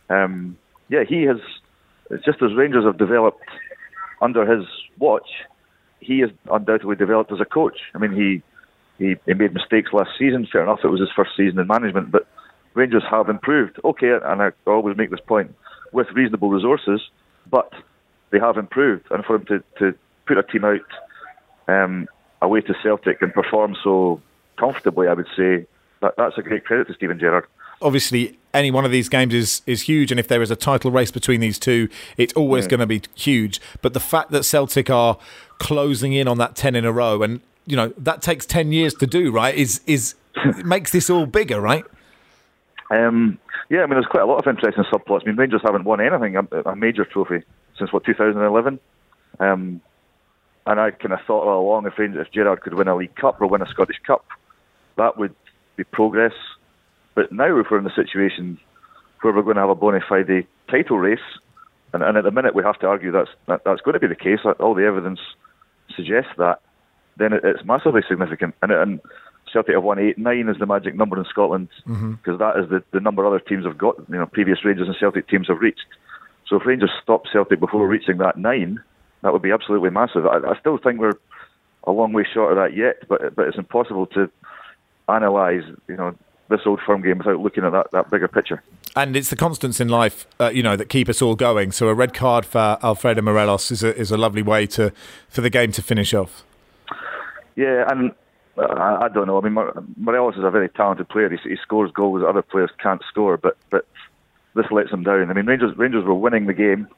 [SPEAKER 1] He has, just as Rangers have developed under his watch, he has undoubtedly developed as a coach. I mean, he made mistakes last season, fair enough, it was his first season in management, but Rangers have improved. Okay, and I always make this point, with reasonable resources, but they have improved. And for him to put a team out away to Celtic and perform so comfortably, I would say that's a great credit to Steven Gerrard.
[SPEAKER 2] Obviously, any one of these games is huge, and if there is a title race between these two, it's always going to be huge. But the fact that Celtic are closing in on that 10 in a row, and that takes 10 years to do, right? Is it makes this all bigger, right?
[SPEAKER 1] I mean, there's quite a lot of interesting subplots. I mean, Rangers haven't won anything, a major trophy, since 2011. And I kind of thought all along, if Gerrard could win a League Cup or win a Scottish Cup, that would be progress. But now we're in the situation where we're going to have a bona fide title race, and at the minute we have to argue that's going to be the case. All the evidence suggests that. Then it's massively significant. And Celtic have won 8. 9 is the magic number in Scotland, because that is the number other teams have got. Previous Rangers and Celtic teams have reached. So if Rangers stop Celtic before reaching that 9, that would be absolutely massive. I still think we're a long way short of that yet, but it's impossible to analyse, this Old Firm game without looking at that bigger picture.
[SPEAKER 2] And it's the constants in life, that keep us all going. So a red card for Alfredo Morelos is a lovely way for the game to finish off. Yeah,
[SPEAKER 1] and I don't know. I mean, Morelos is a very talented player. He scores goals that other players can't score, but this lets him down. I mean, Rangers were winning the game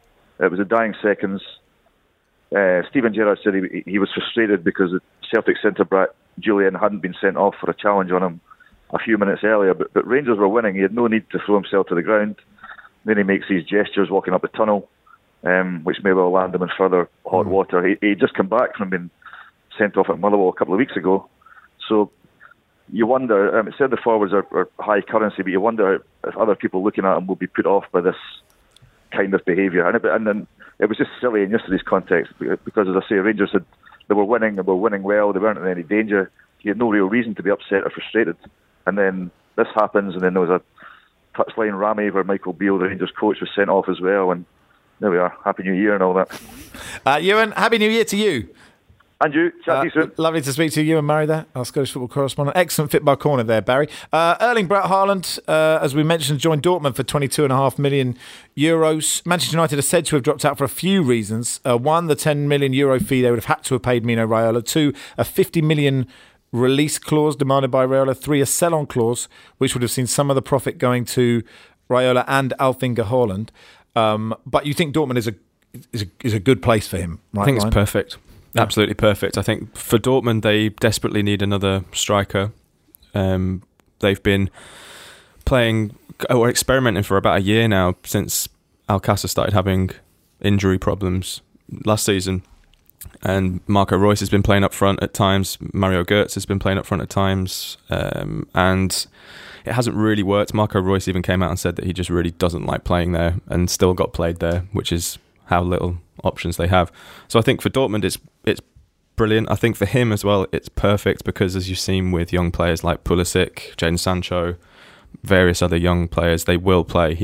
[SPEAKER 1] It was the dying seconds. Steven Gerrard said he was frustrated because Celtic centre-back Julian hadn't been sent off for a challenge on him a few minutes earlier, but Rangers were winning. He had no need to throw himself to the ground. Then he makes these gestures walking up the tunnel, which may well land him in further hot water. He'd just come back from being sent off at Motherwell a couple of weeks ago. So you wonder, it said the forwards are high currency, but you wonder if other people looking at him will be put off by this kind of behaviour. And then it was just silly in yesterday's context, because as I say, Rangers they were winning well, they weren't in any danger. He had no real reason to be upset or frustrated. And then this happens, and then there was a touchline rammy where Michael Beale, the Rangers coach, was sent off as well. And there we are. Happy New Year and all that.
[SPEAKER 2] Ewan, Happy New Year to you.
[SPEAKER 1] And you, chat to you soon.
[SPEAKER 2] Lovely to speak to you, Ewan Murray there, our Scottish football correspondent. Excellent Fitbar corner there, Barry. Erling Braut Haaland, as we mentioned, joined Dortmund for €22.5 million. Manchester United are said to have dropped out for a few reasons. One, the €10 million fee they would have had to have paid Mino Raiola. Two, a $50 million release clause demanded by Raiola. Three, a sell-on clause, which would have seen some of the profit going to Raiola and Alf-Inge Haaland. But you think Dortmund is a good place for him, right?
[SPEAKER 5] I think
[SPEAKER 2] Ryan?
[SPEAKER 5] it's perfect. Absolutely perfect. I think for Dortmund, they desperately need another striker. They've been playing or experimenting for about a year now, since Alcácer started having injury problems last season. And Marco Reus has been playing up front at times. Mario Götze has been playing up front at times. And it hasn't really worked. Marco Reus even came out and said that he just really doesn't like playing there, and still got played there, which is how little options they have. So I think for Dortmund, it's brilliant. I think for him as well, it's perfect, because as you've seen with young players like Pulisic, Jadon Sancho, various other young players, he will play.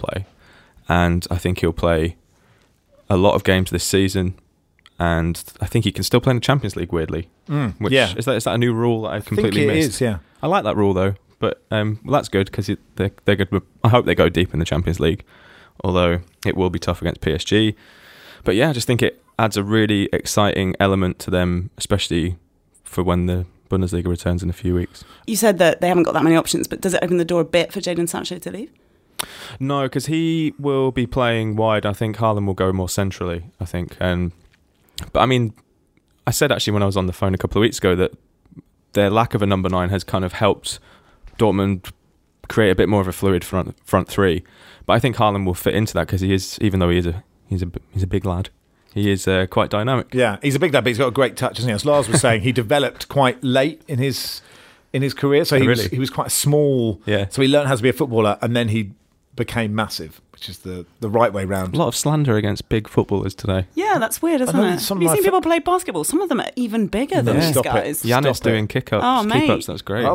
[SPEAKER 5] And I think he'll play a lot of games this season. And I think he can still play in the Champions League, weirdly. Which,
[SPEAKER 2] yeah.
[SPEAKER 5] Is that a new rule that I completely
[SPEAKER 2] think it
[SPEAKER 5] missed?
[SPEAKER 2] is, yeah.
[SPEAKER 5] I like that rule, though. But well, that's good, because they're good. I hope they go deep in the Champions League, although it will be tough against PSG. But yeah, I just think it adds a really exciting element to them, especially for when the Bundesliga returns in a few weeks.
[SPEAKER 3] You said that they haven't got that many options, but does it open the door a bit for Jadon Sancho to leave?
[SPEAKER 5] No, because he will be playing wide. I think Haaland will go more centrally, I think. But I mean, I said actually when I was on the phone a couple of weeks ago that their lack of a number 9 has kind of helped Dortmund create a bit more of a fluid front three. But I think Haaland will fit into that, because he is, even though he's a big lad, he is quite dynamic.
[SPEAKER 2] Yeah, he's a big lad, but he's got a great touch, isn't he? As Lars was saying, he developed quite late in his career, so he was quite small.
[SPEAKER 5] Yeah.
[SPEAKER 2] So he learned how to be a footballer, and then he became massive, which is the right way round.
[SPEAKER 5] A lot of slander against big footballers today.
[SPEAKER 3] Yeah, that's weird, isn't it? Have you seen people play basketball? Some of them are even bigger than these guys.
[SPEAKER 5] Giannis doing kick-ups, keep-ups, that's great.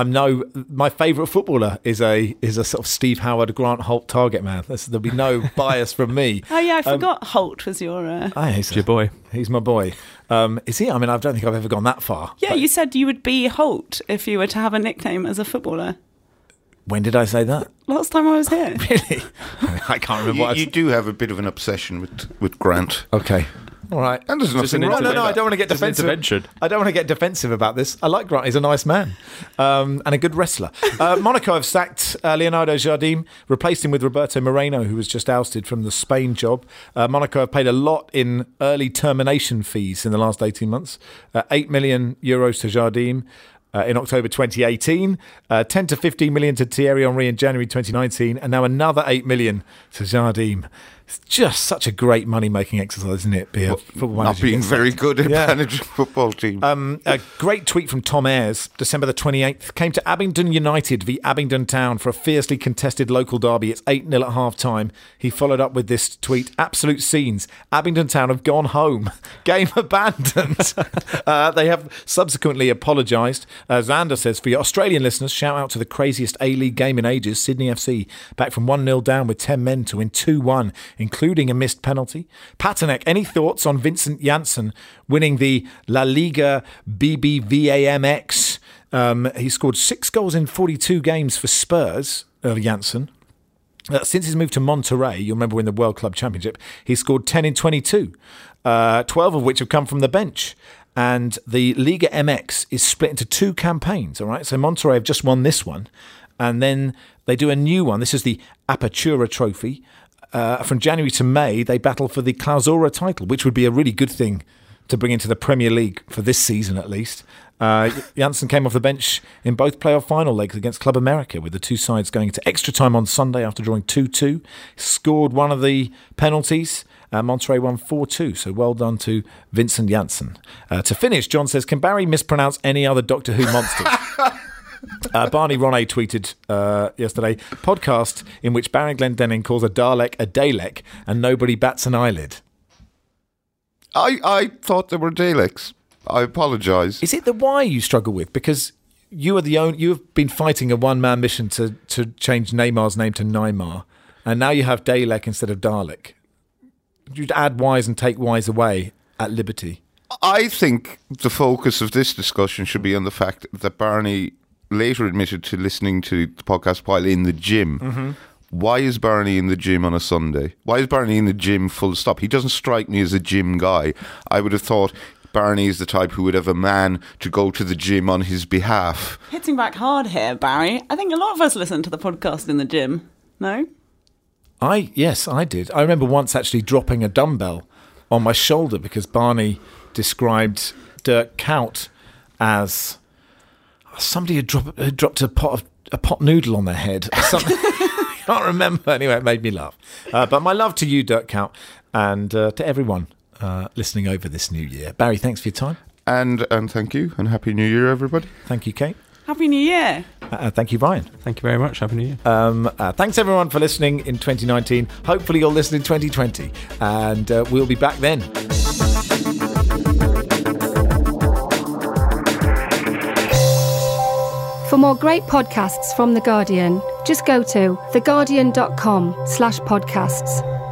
[SPEAKER 2] My favourite footballer is a sort of Steve Howard, Grant Holt target man. There'll be no bias from me.
[SPEAKER 3] Oh yeah, I forgot Holt was your...
[SPEAKER 5] He's your boy.
[SPEAKER 2] He's my boy. Is he? I mean, I don't think I've ever gone that far.
[SPEAKER 3] Yeah, you said you would be Holt if you were to have a nickname as a footballer.
[SPEAKER 2] When did I say that?
[SPEAKER 3] Last time I was here.
[SPEAKER 2] Really? I can't remember what
[SPEAKER 4] you do have a bit of an obsession with Grant.
[SPEAKER 2] Okay. All right.
[SPEAKER 4] And there's nothing wrong with that.
[SPEAKER 2] No, I don't want to get defensive. I don't want to get defensive about this. I like Grant. He's a nice man and a good wrestler. Monaco have sacked Leonardo Jardim, replaced him with Roberto Moreno, who was just ousted from the Spain job. Monaco have paid a lot in early termination fees in the last 18 months. €8 million to Jardim. In October 2018, 10 to 15 million to Thierry Henry in January 2019, and now another 8 million to Jardim. It's just such a great money-making exercise, isn't it?
[SPEAKER 4] Not being very good at managing a football team.
[SPEAKER 2] A great tweet from Tom Ayres, December the 28th, came to Abingdon United v Abingdon Town for a fiercely contested local derby. It's 8-0 at half-time. He followed up with this tweet, absolute scenes. Abingdon Town have gone home. Game abandoned. They have subsequently apologised. Xander says, for your Australian listeners, shout out to the craziest A-League game in ages, Sydney FC, back from 1-0 down with 10 men to win 2-1, including a missed penalty. Patanek, any thoughts on Vincent Janssen winning the La Liga BBVAMX? He scored 6 goals in 42 games for Spurs, Janssen. Since his move to Monterrey, you'll remember in the World Club Championship, he scored 10 in 22, 12 of which have come from the bench. And the Liga MX is split into 2 campaigns, all right? So Monterrey have just won this one, and then they do a new one. This is the Apertura Trophy. from January to May, they battle for the Clausura title, which would be a really good thing to bring into the Premier League for this season at least. Janssen came off the bench in both playoff final legs against Club America, with the two sides going to extra time on Sunday after drawing 2-2. Scored one of the penalties. Monterrey won 4-2, so well done to Vincent Janssen. To finish, John says, can Barry mispronounce any other Doctor Who monsters? Barney Ronay tweeted yesterday, podcast in which Barry Glendenning calls a Dalek a Dalek and nobody bats an eyelid.
[SPEAKER 4] I thought they were Daleks. I apologise.
[SPEAKER 2] Is it the why you struggle with? Because you have been fighting a one-man mission to change Neymar's name to Neymar, and now you have Dalek instead of Dalek. You'd add Y's and take Y's away at liberty.
[SPEAKER 4] I think the focus of this discussion should be on the fact that Barney later admitted to listening to the podcast while in the gym. Mm-hmm. Why is Barney in the gym on a Sunday? Why is Barney in the gym full stop? He doesn't strike me as a gym guy. I would have thought Barney is the type who would have a man to go to the gym on his behalf.
[SPEAKER 3] Hitting back hard here, Barry. I think a lot of us listen to the podcast in the gym. No?
[SPEAKER 2] Yes, I did. I remember once actually dropping a dumbbell on my shoulder because Barney described Dirk Kuyt as somebody had dropped a pot noodle on their head. I can't remember. Anyway, it made me laugh. But my love to you, Dirk Kuyt, and to everyone listening over this new year. Barry, thanks for your time.
[SPEAKER 4] And thank you, and Happy New Year, everybody.
[SPEAKER 2] Thank you, Kate.
[SPEAKER 3] Happy New Year.
[SPEAKER 2] Thank you, Ryan.
[SPEAKER 5] Thank you very much. Happy New Year.
[SPEAKER 2] Thanks, everyone, for listening in 2019. Hopefully you'll listen in 2020, and we'll be back then.
[SPEAKER 6] For more great podcasts from The Guardian, just go to theguardian.com/podcasts.